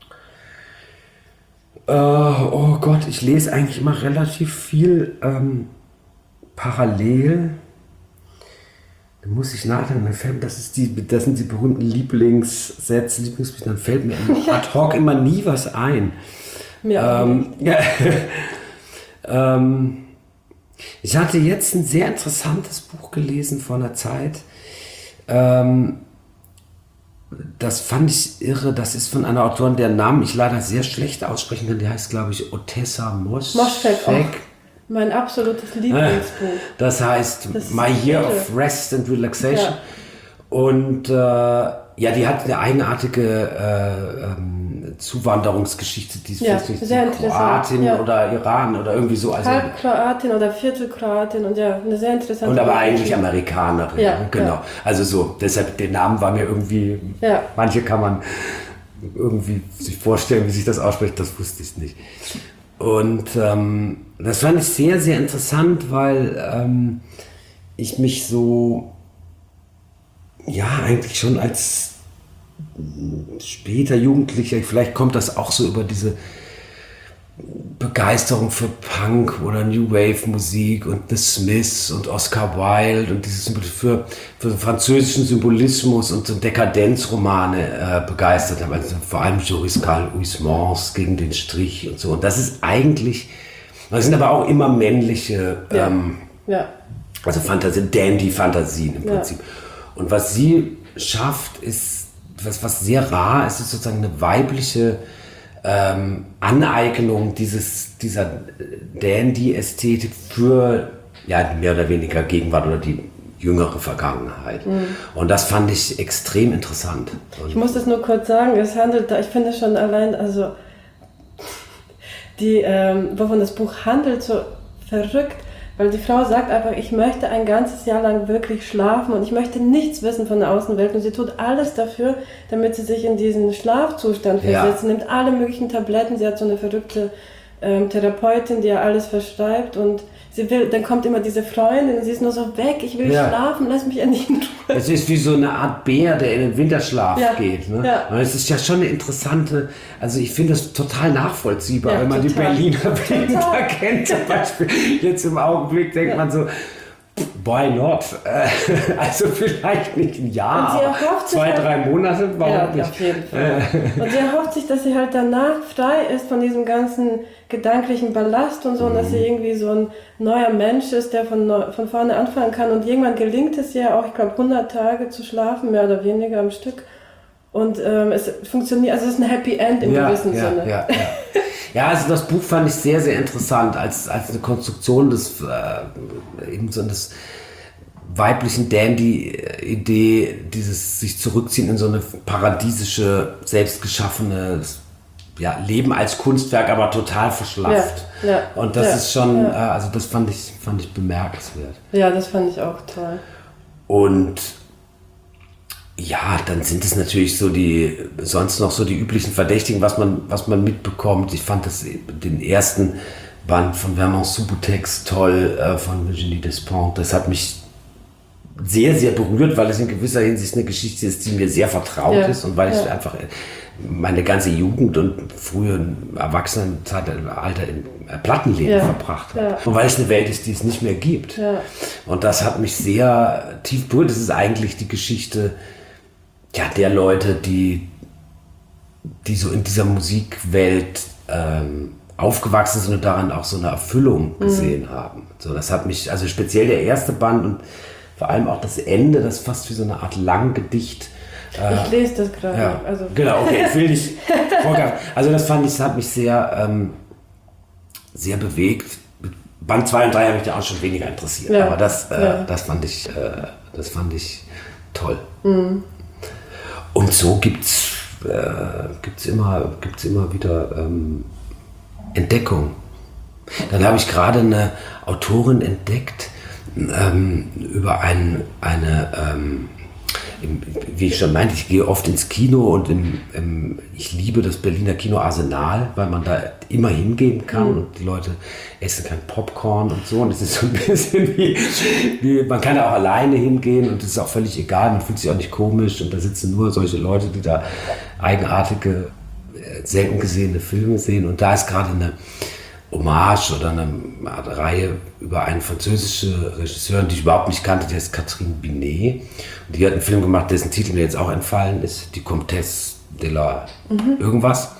Äh, oh Gott, ich lese eigentlich immer relativ viel ähm, parallel. Da muss ich nachdenken, das, ist die, das sind die berühmten Lieblingssätze, Lieblingsbücher, dann fällt mir ad hoc immer nie was ein. Mir auch ähm, ja, ähm, ich hatte jetzt ein sehr interessantes Buch gelesen vor einer Zeit. Ähm, das fand ich irre. Das ist von einer Autorin, deren Namen ich leider sehr schlecht aussprechen kann. Die heißt, glaube ich, Ottessa Moschfegh. Mein absolutes Lieblingsbuch. Das heißt das My Year of Rest and Relaxation. Ja. Und äh, ja, die hat eine eigenartige äh, ähm, Zuwanderungsgeschichte, die ist ja, vielleicht Kroatin ja. oder Iran oder irgendwie so. Also halb Kroatin oder Viertel Kroatin und ja, eine sehr interessante. Und aber eigentlich Amerikanerin. Ja, genau. Ja. Also so, deshalb, der Name war mir irgendwie, ja. manche kann man irgendwie sich vorstellen, wie sich das ausspricht, das wusste ich nicht. Und ähm, das fand ich sehr, sehr interessant, weil ähm, ich mich so, ja, eigentlich schon als später Jugendlicher, vielleicht kommt das auch so über diese Begeisterung für Punk oder New Wave Musik und The Smiths und Oscar Wilde und dieses für, für französischen Symbolismus und so Dekadenzromane äh, begeistert habe. Also vor allem Joris Karl Huysmans Gegen den Strich und so. Und das ist eigentlich, das sind aber auch immer männliche, ja. Ähm, ja. also Fantasien, Dandy-Fantasien im ja. Prinzip. Und was sie schafft, ist was, was sehr rar ist, ist sozusagen eine weibliche ähm, Aneignung dieses, dieser Dandy-Ästhetik für ja, mehr oder weniger Gegenwart oder die jüngere Vergangenheit. Mhm. Und das fand ich extrem interessant. Und ich muss das nur kurz sagen, es handelt da, ich finde schon allein, also die, ähm, wovon das Buch handelt, so verrückt, weil die Frau sagt einfach, ich möchte ein ganzes Jahr lang wirklich schlafen und ich möchte nichts wissen von der Außenwelt und sie tut alles dafür, damit sie sich in diesen Schlafzustand versetzt. Ja. Sie nimmt alle möglichen Tabletten, sie hat so eine verrückte ähm, Therapeutin, die ihr alles verschreibt und sie will, dann kommt immer diese Freundin und sie ist nur so weg, ich will ja. schlafen, lass mich endlich in Ruhe. Es ist wie so eine Art Bär, der in den Winterschlaf ja. geht. Ne? Ja. Und es ist ja schon eine interessante, also ich finde das total nachvollziehbar, ja, wenn man total. die Berliner Winter kennt zum Beispiel. Jetzt im Augenblick denkt ja. man so, Why not? Also vielleicht nicht ein Jahr, aber zwei, drei halt, Monate, warum ja, nicht? Auf jeden Fall. Und sie erhofft sich, dass sie halt danach frei ist von diesem ganzen gedanklichen Ballast und so, mhm. und dass sie irgendwie so ein neuer Mensch ist, der von, von vorne anfangen kann. Und irgendwann gelingt es ja auch, ich glaube, hundert Tage zu schlafen, mehr oder weniger am Stück. Und ähm, es funktioniert, also es ist ein Happy End im ja, gewissen ja, Sinne. Ja, ja. Ja, also das Buch fand ich sehr, sehr interessant als, als eine Konstruktion des, äh, eben so des weiblichen Dandy-Idee, dieses sich zurückziehen in so eine paradiesische, selbstgeschaffene ja, Leben als Kunstwerk, aber total verschlafft. Ja, ja, und das ja, ist schon, ja. äh, also das fand ich, fand ich bemerkenswert. Ja, das fand ich auch toll. Und ja, dann sind es natürlich so die, sonst noch so die üblichen Verdächtigen, was man, was man mitbekommt. Ich fand das, den ersten Band von Vernon Subutex toll, äh, von Virginie Despentes. Das hat mich sehr, sehr berührt, weil es in gewisser Hinsicht eine Geschichte ist, die mir sehr vertraut ja. ist und weil ich ja. einfach meine ganze Jugend und frühe Erwachsenenalter in Plattenläden ja. verbracht habe. Ja. Und weil es eine Welt ist, die es nicht mehr gibt. Ja. Und das hat mich sehr tief berührt. Das ist eigentlich die Geschichte ja, der Leute, die, die so in dieser Musikwelt ähm, aufgewachsen sind und daran auch so eine Erfüllung gesehen mhm. haben. So, das hat mich, also speziell der erste Band und vor allem auch das Ende, das fast wie so eine Art Langgedicht. Äh, ich lese das gerade. Ja, also. Genau, okay, ich will nicht vorgreifen. Also das fand ich, das hat mich sehr, ähm, sehr bewegt. Band zwei und drei habe mich da auch schon weniger interessiert, ja. aber das, äh, ja. das fand ich, äh, das fand ich toll. Mhm. Und so gibt's, äh, gibt's immer, gibt's immer wieder ähm, Entdeckung. Dann habe ich gerade eine Autorin entdeckt ähm, über ein, eine, ähm, wie ich schon meinte, ich gehe oft ins Kino und im, im, ich liebe das Berliner Kino Arsenal, weil man da immer hingehen kann mhm. und die Leute essen kein Popcorn und so. Und es ist so ein bisschen wie, wie, man kann da auch alleine hingehen und es ist auch völlig egal, man fühlt sich auch nicht komisch und da sitzen nur solche Leute, die da eigenartige, selten gesehene Filme sehen. Und da ist gerade eine Hommage oder eine Art Reihe über eine französische Regisseurin, die ich überhaupt nicht kannte, die heißt Catherine Binet. Und die hat einen Film gemacht, dessen Titel mir jetzt auch entfallen ist, die Comtesse de la mhm. irgendwas.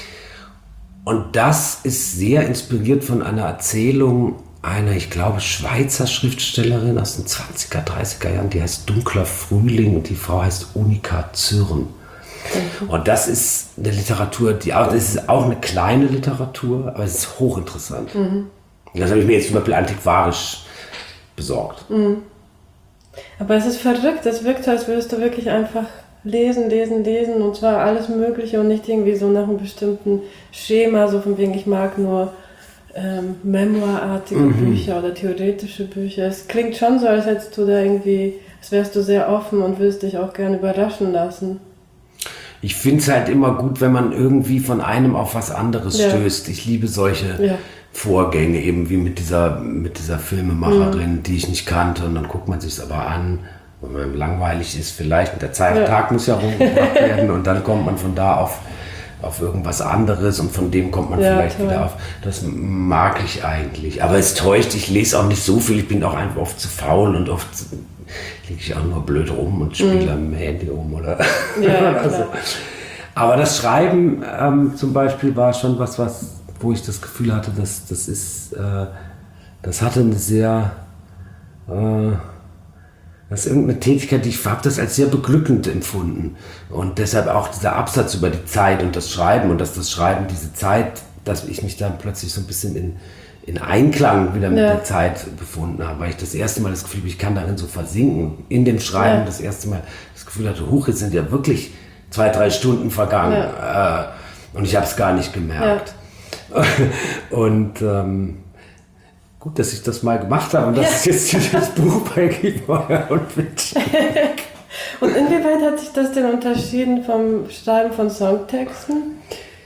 Und das ist sehr inspiriert von einer Erzählung einer, ich glaube, Schweizer Schriftstellerin aus den zwanziger, dreißiger Jahren, die heißt Dunkler Frühling und die Frau heißt Unika Zürn. Und das ist eine Literatur, die auch, das ist auch eine kleine Literatur, aber es ist hochinteressant. Mhm. Das habe ich mir jetzt zum Beispiel antiquarisch besorgt. Mhm. Aber es ist verrückt, es wirkt, als würdest du wirklich einfach lesen, lesen, lesen und zwar alles Mögliche und nicht irgendwie so nach einem bestimmten Schema, so von wegen, ich mag nur ähm, memoirartige mhm. Bücher oder theoretische Bücher. Es klingt schon so, als hättest du da irgendwie, als wärst du sehr offen und würdest dich auch gerne überraschen lassen. Ich finde es halt immer gut, wenn man irgendwie von einem auf was anderes ja. stößt. Ich liebe solche ja. Vorgänge, eben wie mit dieser, mit dieser Filmemacherin, mhm. die ich nicht kannte. Und dann guckt man sich es aber an, wenn man langweilig ist vielleicht. Und der Zeit, ja. Tag muss ja rumgebracht werden. Und dann kommt man von da auf, auf irgendwas anderes. Und von dem kommt man ja, vielleicht toll. wieder auf. Das mag ich eigentlich. Aber es täuscht, ich lese auch nicht so viel. Ich bin auch einfach oft zu faul und oft liege ich auch nur blöd rum und spiele mm. am Handy rum oder, ja, oder so. Aber das Schreiben ähm, zum Beispiel war schon was, was, wo ich das Gefühl hatte, dass das ist, äh, das hatte eine sehr, äh, das ist irgendeine Tätigkeit, die ich habe das als sehr beglückend empfunden und deshalb auch dieser Absatz über die Zeit und das Schreiben und dass das Schreiben diese Zeit, dass ich mich dann plötzlich so ein bisschen in in Einklang wieder mit ja. der Zeit befunden habe, weil ich das erste Mal das Gefühl habe, ich kann darin so versinken, in dem Schreiben ja. das erste Mal das Gefühl hatte, huch, jetzt sind ja wirklich zwei, drei Stunden vergangen ja. äh, und ich habe es gar nicht gemerkt. Ja. Und ähm, gut, dass ich das mal gemacht habe und ja. das ist jetzt dieses Buch bei Giebeuer und Witsch. Und inwieweit hat sich das denn unterschieden vom Schreiben von Songtexten?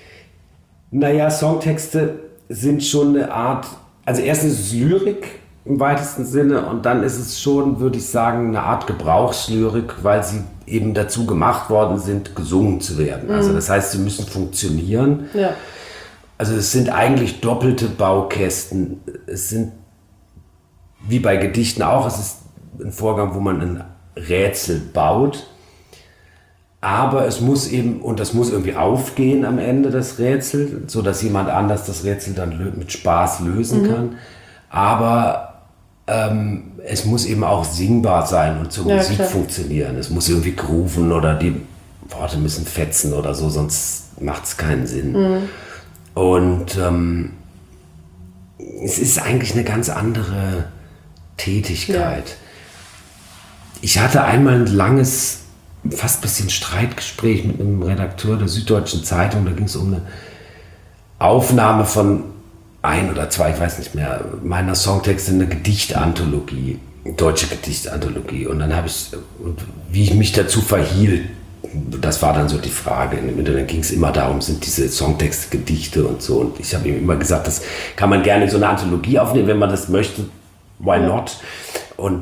Naja, Songtexte sind schon eine Art, also erstens ist es Lyrik im weitesten Sinne und dann ist es schon, würde ich sagen, eine Art Gebrauchslyrik, weil sie eben dazu gemacht worden sind, gesungen zu werden. Mhm. Also das heißt, sie müssen funktionieren. Ja. Also es sind eigentlich doppelte Baukästen. Es sind, wie bei Gedichten auch, es ist ein Vorgang, wo man ein Rätsel baut. Aber es muss eben, und das muss irgendwie aufgehen am Ende, das Rätsel, sodass jemand anders das Rätsel dann lö- mit Spaß lösen mhm. kann. Aber ähm, es muss eben auch singbar sein und zur ja, Musik klar. funktionieren. Es muss irgendwie grooven oder die Worte müssen fetzen oder so, sonst macht es keinen Sinn. Mhm. Und ähm, es ist eigentlich eine ganz andere Tätigkeit. Ja. Ich hatte einmal ein langes, fast ein bisschen Streitgespräch mit einem Redakteur der Süddeutschen Zeitung. Da ging es um eine Aufnahme von ein oder zwei, ich weiß nicht mehr, meiner Songtexte, eine Gedichtanthologie, deutsche Gedichtanthologie. Und dann habe ich, wie ich mich dazu verhielt, das war dann so die Frage. Und dann ging es immer darum, sind diese Songtexte Gedichte und so. Und ich habe ihm immer gesagt, das kann man gerne in so eine Anthologie aufnehmen, wenn man das möchte. Why not? Und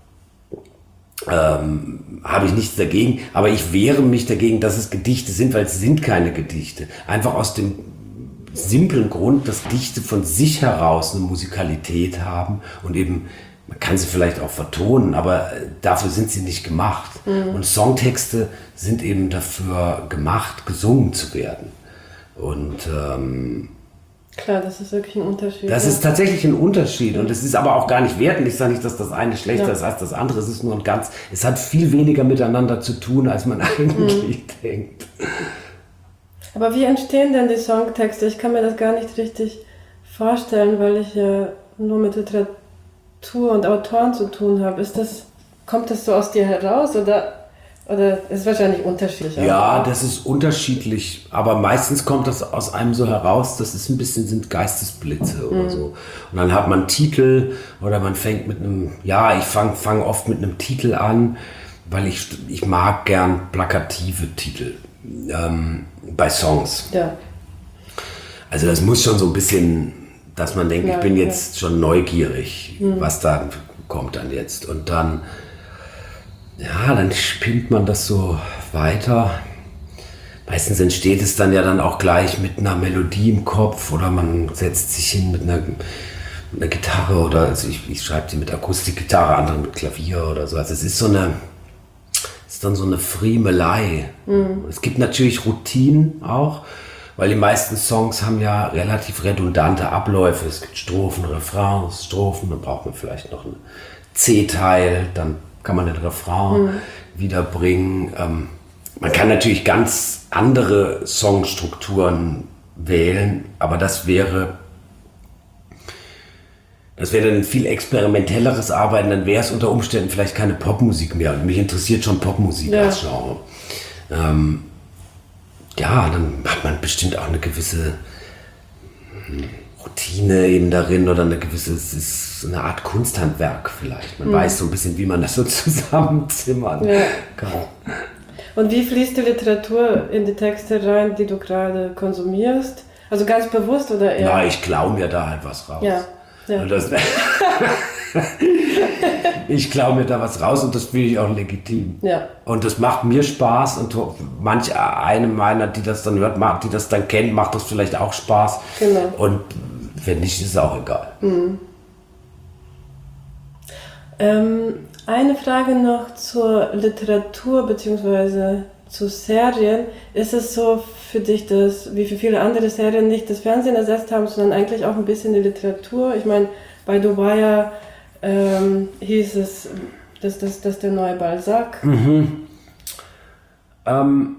ähm, habe ich nichts dagegen. Aber ich wehre mich dagegen, dass es Gedichte sind, weil es sind keine Gedichte. Einfach aus dem simplen Grund, dass Gedichte von sich heraus eine Musikalität haben und eben, man kann sie vielleicht auch vertonen, aber dafür sind sie nicht gemacht. Mhm. Und Songtexte sind eben dafür gemacht, gesungen zu werden. Und ähm, klar, das ist wirklich ein Unterschied. Das ja. ist tatsächlich ein Unterschied und es ist aber auch gar nicht wertend. Ich sage nicht, dass das eine schlechter ja. ist als das andere. Es ist nur ein ganz, es hat viel weniger miteinander zu tun, als man eigentlich mhm. denkt. Aber wie entstehen denn die Songtexte? Ich kann mir das gar nicht richtig vorstellen, weil ich ja nur mit Literatur und Autoren zu tun habe. Ist das, kommt das so aus dir heraus oder, oder ist wahrscheinlich unterschiedlich? Ja, das ist unterschiedlich, aber meistens kommt das aus einem so heraus, das ist ein bisschen, sind Geistesblitze oder mhm. so. Und dann hat man einen Titel oder man fängt mit einem, ja, ich fange fang oft mit einem Titel an, weil ich, ich mag gern plakative Titel. Ähm, bei Songs. Ja. Also das muss schon so ein bisschen, dass man denkt, ja, ich bin jetzt ja. schon neugierig, mhm. was da kommt dann jetzt. Und dann, ja, dann spinnt man das so weiter. Meistens entsteht es dann ja dann auch gleich mit einer Melodie im Kopf oder man setzt sich hin mit einer, mit einer Gitarre oder also ich, ich schreibe die mit Akustikgitarre, andere mit Klavier oder so. Also es ist so eine ist dann so eine Friemelei. Mhm. Es gibt natürlich Routinen auch, weil die meisten Songs haben ja relativ redundante Abläufe. Es gibt Strophen, Refrains, Strophen, dann braucht man vielleicht noch einen C-Teil, dann kann man den Refrain mhm. wiederbringen. Ähm, man kann natürlich ganz andere Songstrukturen wählen, aber das wäre Das wäre dann ein viel experimentelleres Arbeiten, dann wäre es unter Umständen vielleicht keine Popmusik mehr. Und mich interessiert schon Popmusik ja. als Genre. Ähm, ja, dann hat man bestimmt auch eine gewisse Routine eben darin oder eine gewisse, es ist eine Art Kunsthandwerk vielleicht. Man mhm. weiß so ein bisschen, wie man das so zusammenzimmern ja. kann. Und wie fließt die Literatur in die Texte rein, die du gerade konsumierst? Also ganz bewusst oder eher? Na, ich klaue mir da halt was raus. Ja. Ja. Und das, ich klaue mir da was raus und das finde ich auch legitim. Ja. Und das macht mir Spaß und manch eine meiner, die das dann hört, die das dann kennt, macht das vielleicht auch Spaß. Genau. Und wenn nicht, ist es auch egal. Mhm. Ähm, eine Frage noch zur Literatur bzw. zu Serien. Ist es so für dich, dass wie für viele andere Serien nicht das Fernsehen ersetzt haben, sondern eigentlich auch ein bisschen die Literatur? Ich meine, bei Dubai ähm, hieß es, dass das dass der neue Balzac. Mhm. Ähm,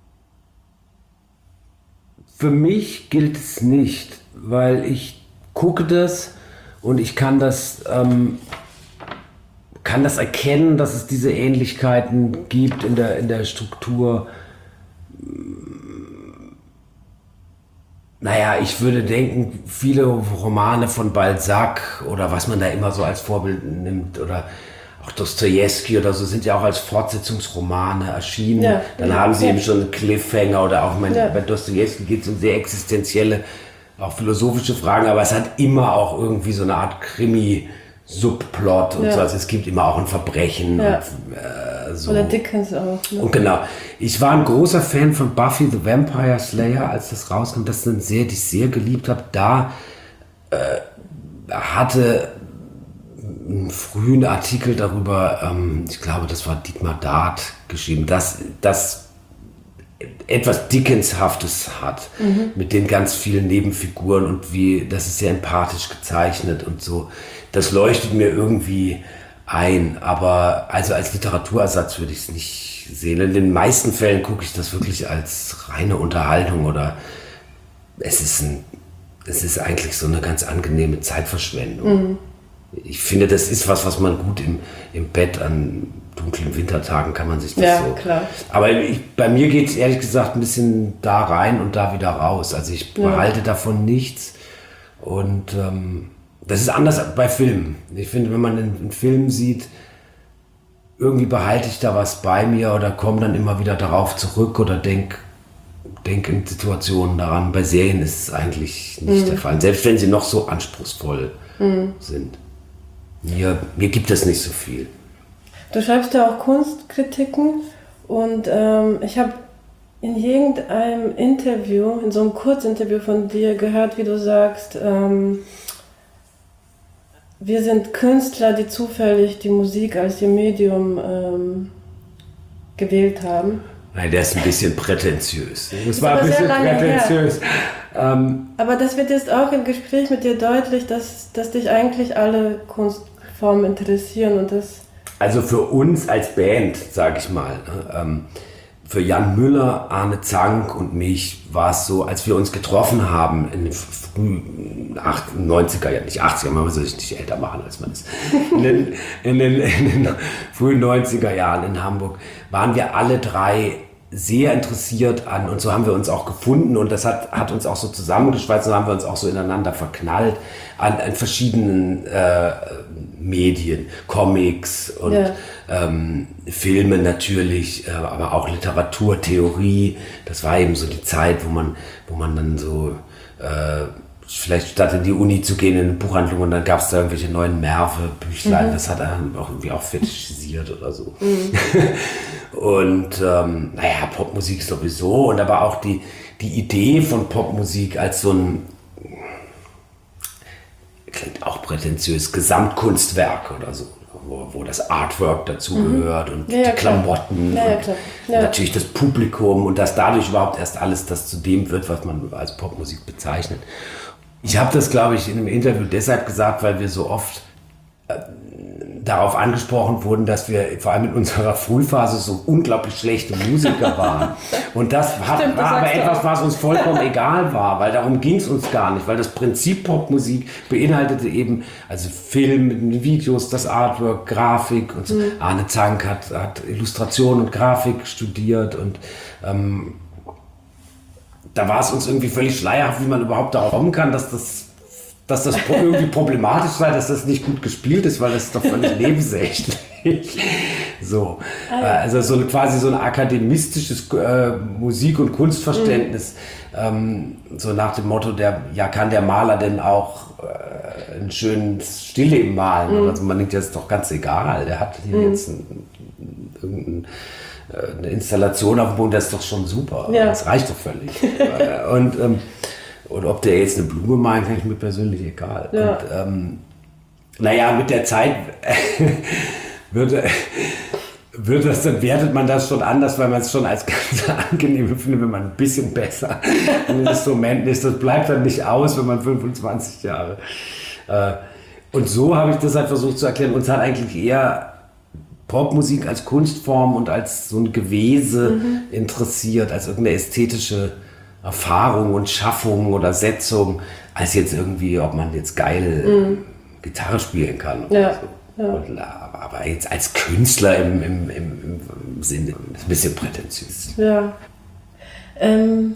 für mich gilt es nicht, weil ich gucke das und ich kann das ähm, kann das erkennen, dass es diese Ähnlichkeiten gibt in der, in der Struktur. Naja, ich würde denken, viele Romane von Balzac oder was man da immer so als Vorbild nimmt oder auch Dostojewski oder so sind ja auch als Fortsetzungsromane erschienen. Ja, Dann ja, haben sie ja. eben schon einen Cliffhanger oder auch mein, ja. bei Dostojewski geht es um sehr existenzielle, auch philosophische Fragen, aber es hat immer auch irgendwie so eine Art Krimi- Subplot und ja. so, also es gibt immer auch ein Verbrechen. Ja. Und, äh, so. Oder Dickens auch. Ne? Und genau, ich war ein großer Fan von Buffy the Vampire Slayer, als das rauskam, das ist eine Serie, die ich sehr geliebt habe. Da äh, hatte einen frühen Artikel darüber, ähm, ich glaube, das war Dietmar Dart geschrieben, dass das etwas Dickenshaftes hat, mhm. mit den ganz vielen Nebenfiguren und wie, das ist sehr empathisch gezeichnet und so. Das leuchtet mir irgendwie ein, aber also als Literaturersatz würde ich es nicht sehen. In den meisten Fällen gucke ich das wirklich als reine Unterhaltung oder es ist, ein, es ist eigentlich so eine ganz angenehme Zeitverschwendung. Mhm. Ich finde, das ist was, was man gut im, im Bett an dunklen Wintertagen kann man sich das ja, so... Klar. Aber ich, bei mir geht es ehrlich gesagt ein bisschen da rein und da wieder raus. Also ich ja. behalte davon nichts und ähm, das ist anders bei Filmen. Ich finde, wenn man einen, einen Film sieht, irgendwie behalte ich da was bei mir oder komme dann immer wieder darauf zurück oder denke denk in Situationen daran. Bei Serien ist es eigentlich nicht mhm. der Fall. Selbst wenn sie noch so anspruchsvoll mhm. sind. Mir, mir gibt es nicht so viel. Du schreibst ja auch Kunstkritiken und ähm, ich habe in irgendeinem Interview, in so einem Kurzinterview von dir gehört, wie du sagst, ähm, wir sind Künstler, die zufällig die Musik als ihr Medium ähm, gewählt haben. Nein, der ist ein bisschen prätentiös. Das war ein bisschen prätentiös. Ähm, aber das wird jetzt auch im Gespräch mit dir deutlich, dass, dass dich eigentlich alle Kunstformen interessieren und das... Also für uns als Band, sag ich mal, ähm, für Jan Müller, Arne Zank und mich war es so, als wir uns getroffen haben in den frühen neunziger Jahren, nicht achtziger, man soll sich nicht älter machen, als man ist, in den, in den, in den frühen neunziger Jahren in Hamburg, waren wir alle drei sehr interessiert an und so haben wir uns auch gefunden und das hat, hat uns auch so zusammengeschweißt, so haben wir uns auch so ineinander verknallt an, an verschiedenen äh, Medien, Comics und ja. ähm, Filme natürlich, äh, aber auch Literatur, Theorie. Das war eben so die Zeit, wo man, wo man dann so äh, vielleicht statt in die Uni zu gehen, in eine Buchhandlung und dann gab es da irgendwelche neuen Merve-Büchlein. Mhm. Das hat er auch irgendwie auch fetischisiert oder so. Mhm. Und ähm, naja, Popmusik sowieso und aber auch die, die Idee von Popmusik als so ein, klingt auch prätentiös, Gesamtkunstwerk oder so, wo, wo das Artwork dazu mhm. gehört und ja, die ja, Klamotten ja, ja, und ja. natürlich das Publikum und dass dadurch überhaupt erst alles das zu dem wird, was man als Popmusik bezeichnet. Ich habe das, glaube ich, in einem Interview deshalb gesagt, weil wir so oft äh, darauf angesprochen wurden, dass wir vor allem in unserer Frühphase so unglaublich schlechte Musiker waren. Und das hat, Stimmt, war aber etwas, auch. was uns vollkommen egal war, weil darum ging es uns gar nicht, weil das Prinzip Popmusik beinhaltete eben, also Film, Videos, das Artwork, Grafik und so. Mhm. Arne Zank hat, hat Illustration und Grafik studiert und ähm, da war es uns irgendwie völlig schleierhaft, wie man überhaupt darauf kommen kann, dass das dass das irgendwie problematisch sei, dass das nicht gut gespielt ist, weil das ist doch völlig nebensächlich. So, also so eine, quasi so ein akademistisches äh, Musik- und Kunstverständnis, mhm. ähm, so nach dem Motto, der, ja, kann der Maler denn auch äh, ein schönes Stillleben malen? Mhm. Also man denkt, das ist doch ganz egal, der hat hier mhm. jetzt ein, ein, eine Installation auf dem Boden, das ist doch schon super, ja. Das reicht doch völlig. Und ähm, Und ob der jetzt eine Blume meint, ist mir persönlich egal. Ja. Und ähm, naja, mit der Zeit wird, wird das, dann wertet man das schon anders, weil man es schon als ganz angenehm findet, wenn man ein bisschen besser in Instrumenten ist. Das bleibt dann nicht aus, wenn man fünfundzwanzig Jahre. Äh, und so habe ich das halt versucht zu erklären. Uns hat eigentlich eher Popmusik als Kunstform und als so ein Gewese mhm. interessiert, als irgendeine ästhetische Erfahrung und Schaffung oder Setzung, als jetzt irgendwie, ob man jetzt geil mm. Gitarre spielen kann. Oder ja, so. ja. Und, aber jetzt als Künstler im, im, im, im Sinne, ist ein bisschen prätentiös. Ja. Ähm,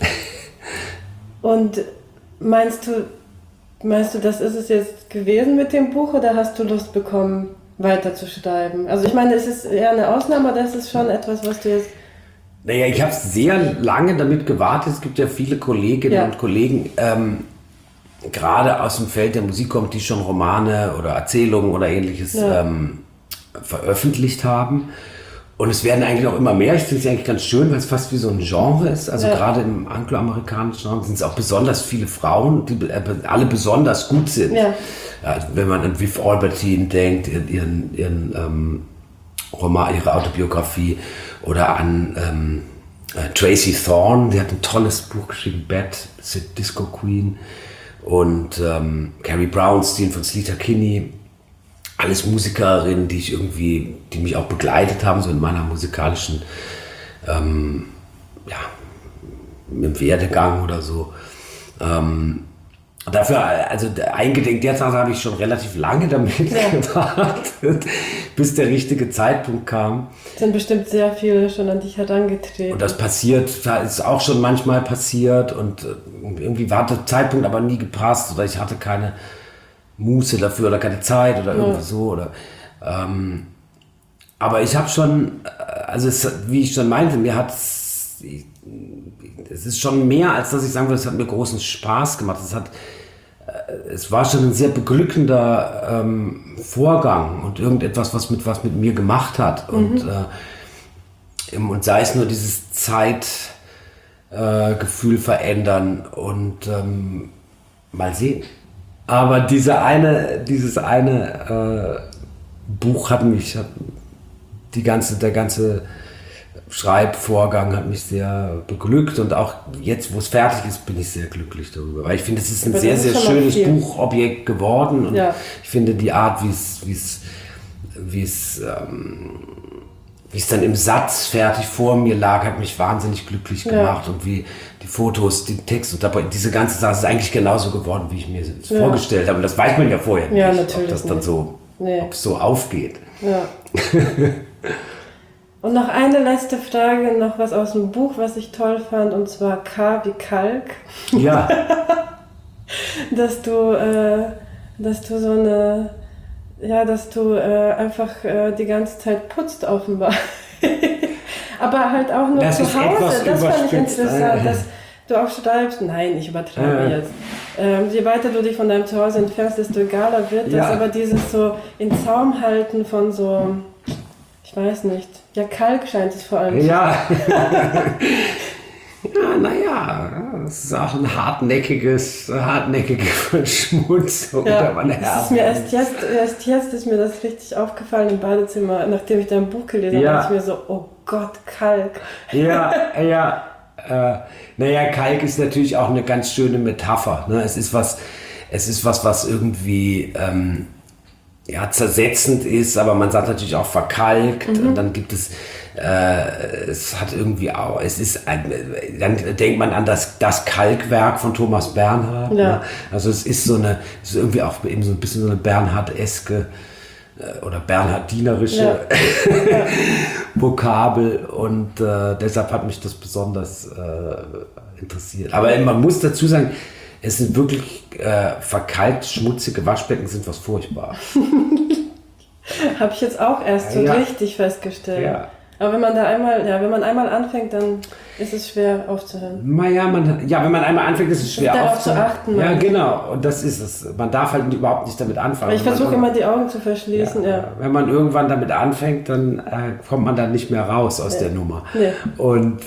und meinst du, meinst du, das ist es jetzt gewesen mit dem Buch oder hast du Lust bekommen, weiterzuschreiben? Also ich meine, es ist eher eine Ausnahme, aber das ist schon etwas, was du jetzt... Naja, ich habe sehr lange damit gewartet. Es gibt ja viele Kolleginnen ja. und Kollegen, ähm, gerade aus dem Feld der Musik kommt, die schon Romane oder Erzählungen oder ähnliches ja. ähm, veröffentlicht haben. Und es werden eigentlich auch immer mehr. Ich finde es eigentlich ganz schön, weil es fast wie so ein Genre ist. Also ja. gerade im angloamerikanischen Raum sind es auch besonders viele Frauen, die äh, alle besonders gut sind. Ja. Also wenn man an Viv Albertine denkt, ihren, ihren, ihren ähm, Roman, ihre Autobiografie, oder an ähm, äh, Tracy Thorn, die hat ein tolles Buch geschrieben, Bad, Disco Queen, und ähm, Carrie Brownstein von Sleater Kinney. Alles Musikerinnen, die ich irgendwie, die mich auch begleitet haben, so in meiner musikalischen, ähm, ja, im Werdegang oder so. Ähm, dafür, also eingedenk der Tatsache habe ich schon relativ lange damit ja. gewartet, bis der richtige Zeitpunkt kam. Es sind bestimmt sehr viele schon an dich herangetreten. Und das passiert, das ist auch schon manchmal passiert, und irgendwie war der Zeitpunkt aber nie gepasst, oder ich hatte keine Muße dafür oder keine Zeit oder irgendwie ja. so. Oder, ähm, aber ich habe schon, also es, wie ich schon meinte, mir hat es, es ist schon mehr, als dass ich sagen würde, es hat mir großen Spaß gemacht. Es, hat, es war schon ein sehr beglückender ähm, Vorgang und irgendetwas, was mit, was mit mir gemacht hat. Mhm. Und, äh, und sei es nur dieses Zeitgefühl äh, verändern und ähm, mal sehen. Aber diese eine, dieses eine äh, Buch hat mich, hat die ganze, der ganze Schreibvorgang hat mich sehr beglückt, und auch jetzt, wo es fertig ist, bin ich sehr glücklich darüber. Weil ich finde, es ist ein Aber sehr, sehr schönes Buchobjekt geworden, und ja. ich finde die Art, wie es, wie es, wie es, ähm, wie es dann im Satz fertig vor mir lag, hat mich wahnsinnig glücklich gemacht. Ja. Und wie die Fotos, die Text und dabei, diese ganze Sache ist eigentlich genauso geworden, wie ich mir es ja. vorgestellt habe. Und das weiß man ja vorher ja, nicht, natürlich ob das dann nicht. so, nee. ob es so aufgeht. Ja. Und noch eine letzte Frage, noch was aus dem Buch, was ich toll fand, und zwar K wie Kalk. Ja. dass du, äh, dass du so eine, ja, dass du äh, einfach äh, die ganze Zeit putzt offenbar. Aber halt auch nur das zu Hause. Das fand ich interessant, äh. dass du auch schreibst, nein, ich übertreibe äh. jetzt. Ähm, je weiter du dich von deinem Zuhause entfernst, desto egaler wird ja. das. Aber dieses so in Zaum halten von so, ich weiß nicht, ja, Kalk scheint es vor allem ja. zu sein. Ja, naja, das ist auch ein hartnäckiges, hartnäckige Verschmutzung. Ja, das ist mir erst jetzt, erst jetzt ist mir das richtig aufgefallen im Badezimmer, nachdem ich dein Buch gelesen ja. habe, dachte ich mir so, oh Gott, Kalk. Ja, ja. Äh, naja, Kalk ist natürlich auch eine ganz schöne Metapher. Ne? Es ist was, es ist was, was irgendwie ähm, ja, zersetzend ist, aber man sagt natürlich auch verkalkt. Mhm. Und dann gibt es, äh, es hat irgendwie auch, es ist, ein, dann denkt man an das, das Kalkwerk von Thomas Bernhard. Ja. Ne? Also es ist so eine, es ist irgendwie auch eben so ein bisschen so eine Bernhard-eske oder bernhardinerische ja. Ja. Vokabel, und äh, deshalb hat mich das besonders äh, interessiert. Aber man muss dazu sagen, es sind wirklich äh, verkalkt, schmutzige Waschbecken sind was furchtbar. Habe ich jetzt auch erst so ja. richtig festgestellt. Ja. Aber wenn man da einmal, ja, wenn man einmal anfängt, dann ist es schwer aufzuhören. Naja, man, ja, wenn man einmal anfängt, ist es schwer darauf aufzuhören. Darauf zu achten. Ja, genau. Und das ist es. Man darf halt überhaupt nicht damit anfangen. Ich versuche immer die Augen zu verschließen, ja. ja. Wenn man irgendwann damit anfängt, dann äh, kommt man dann nicht mehr raus aus nee. der Nummer. Nee. Und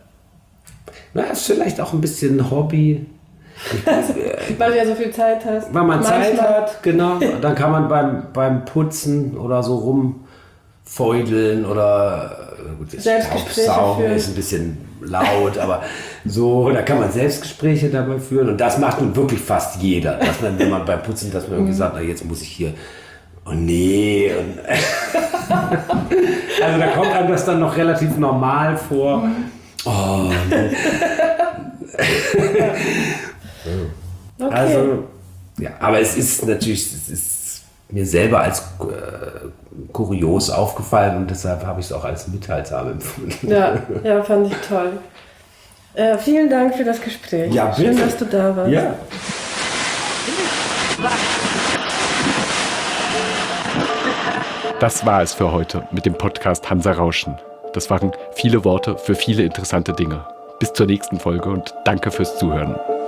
na, ist vielleicht auch ein bisschen ein Hobby. Weil du ja so viel Zeit hast. Weil man Manchmal. Zeit hat, genau. Dann kann man beim, beim Putzen oder so rumfeudeln oder gut, Staubsaugen ist ein bisschen laut, aber so, da kann man Selbstgespräche dabei führen, und das macht nun wirklich fast jeder, dass man, wenn man beim Putzen, dass man irgendwie sagt, na, jetzt muss ich hier, oh nee, und also da kommt einem das dann noch relativ normal vor. Oh, nee. Okay. Also, ja, aber es ist natürlich, es ist mir selber als äh, kurios aufgefallen, und deshalb habe ich es auch als mitteilsam empfunden. Ja, ja, fand ich toll. Äh, vielen Dank für das Gespräch. Ja, bitte. Schön, dass du da warst. Ja. Das war es für heute mit dem Podcast Hansa Rauschen. Das waren viele Worte für viele interessante Dinge. Bis zur nächsten Folge und danke fürs Zuhören.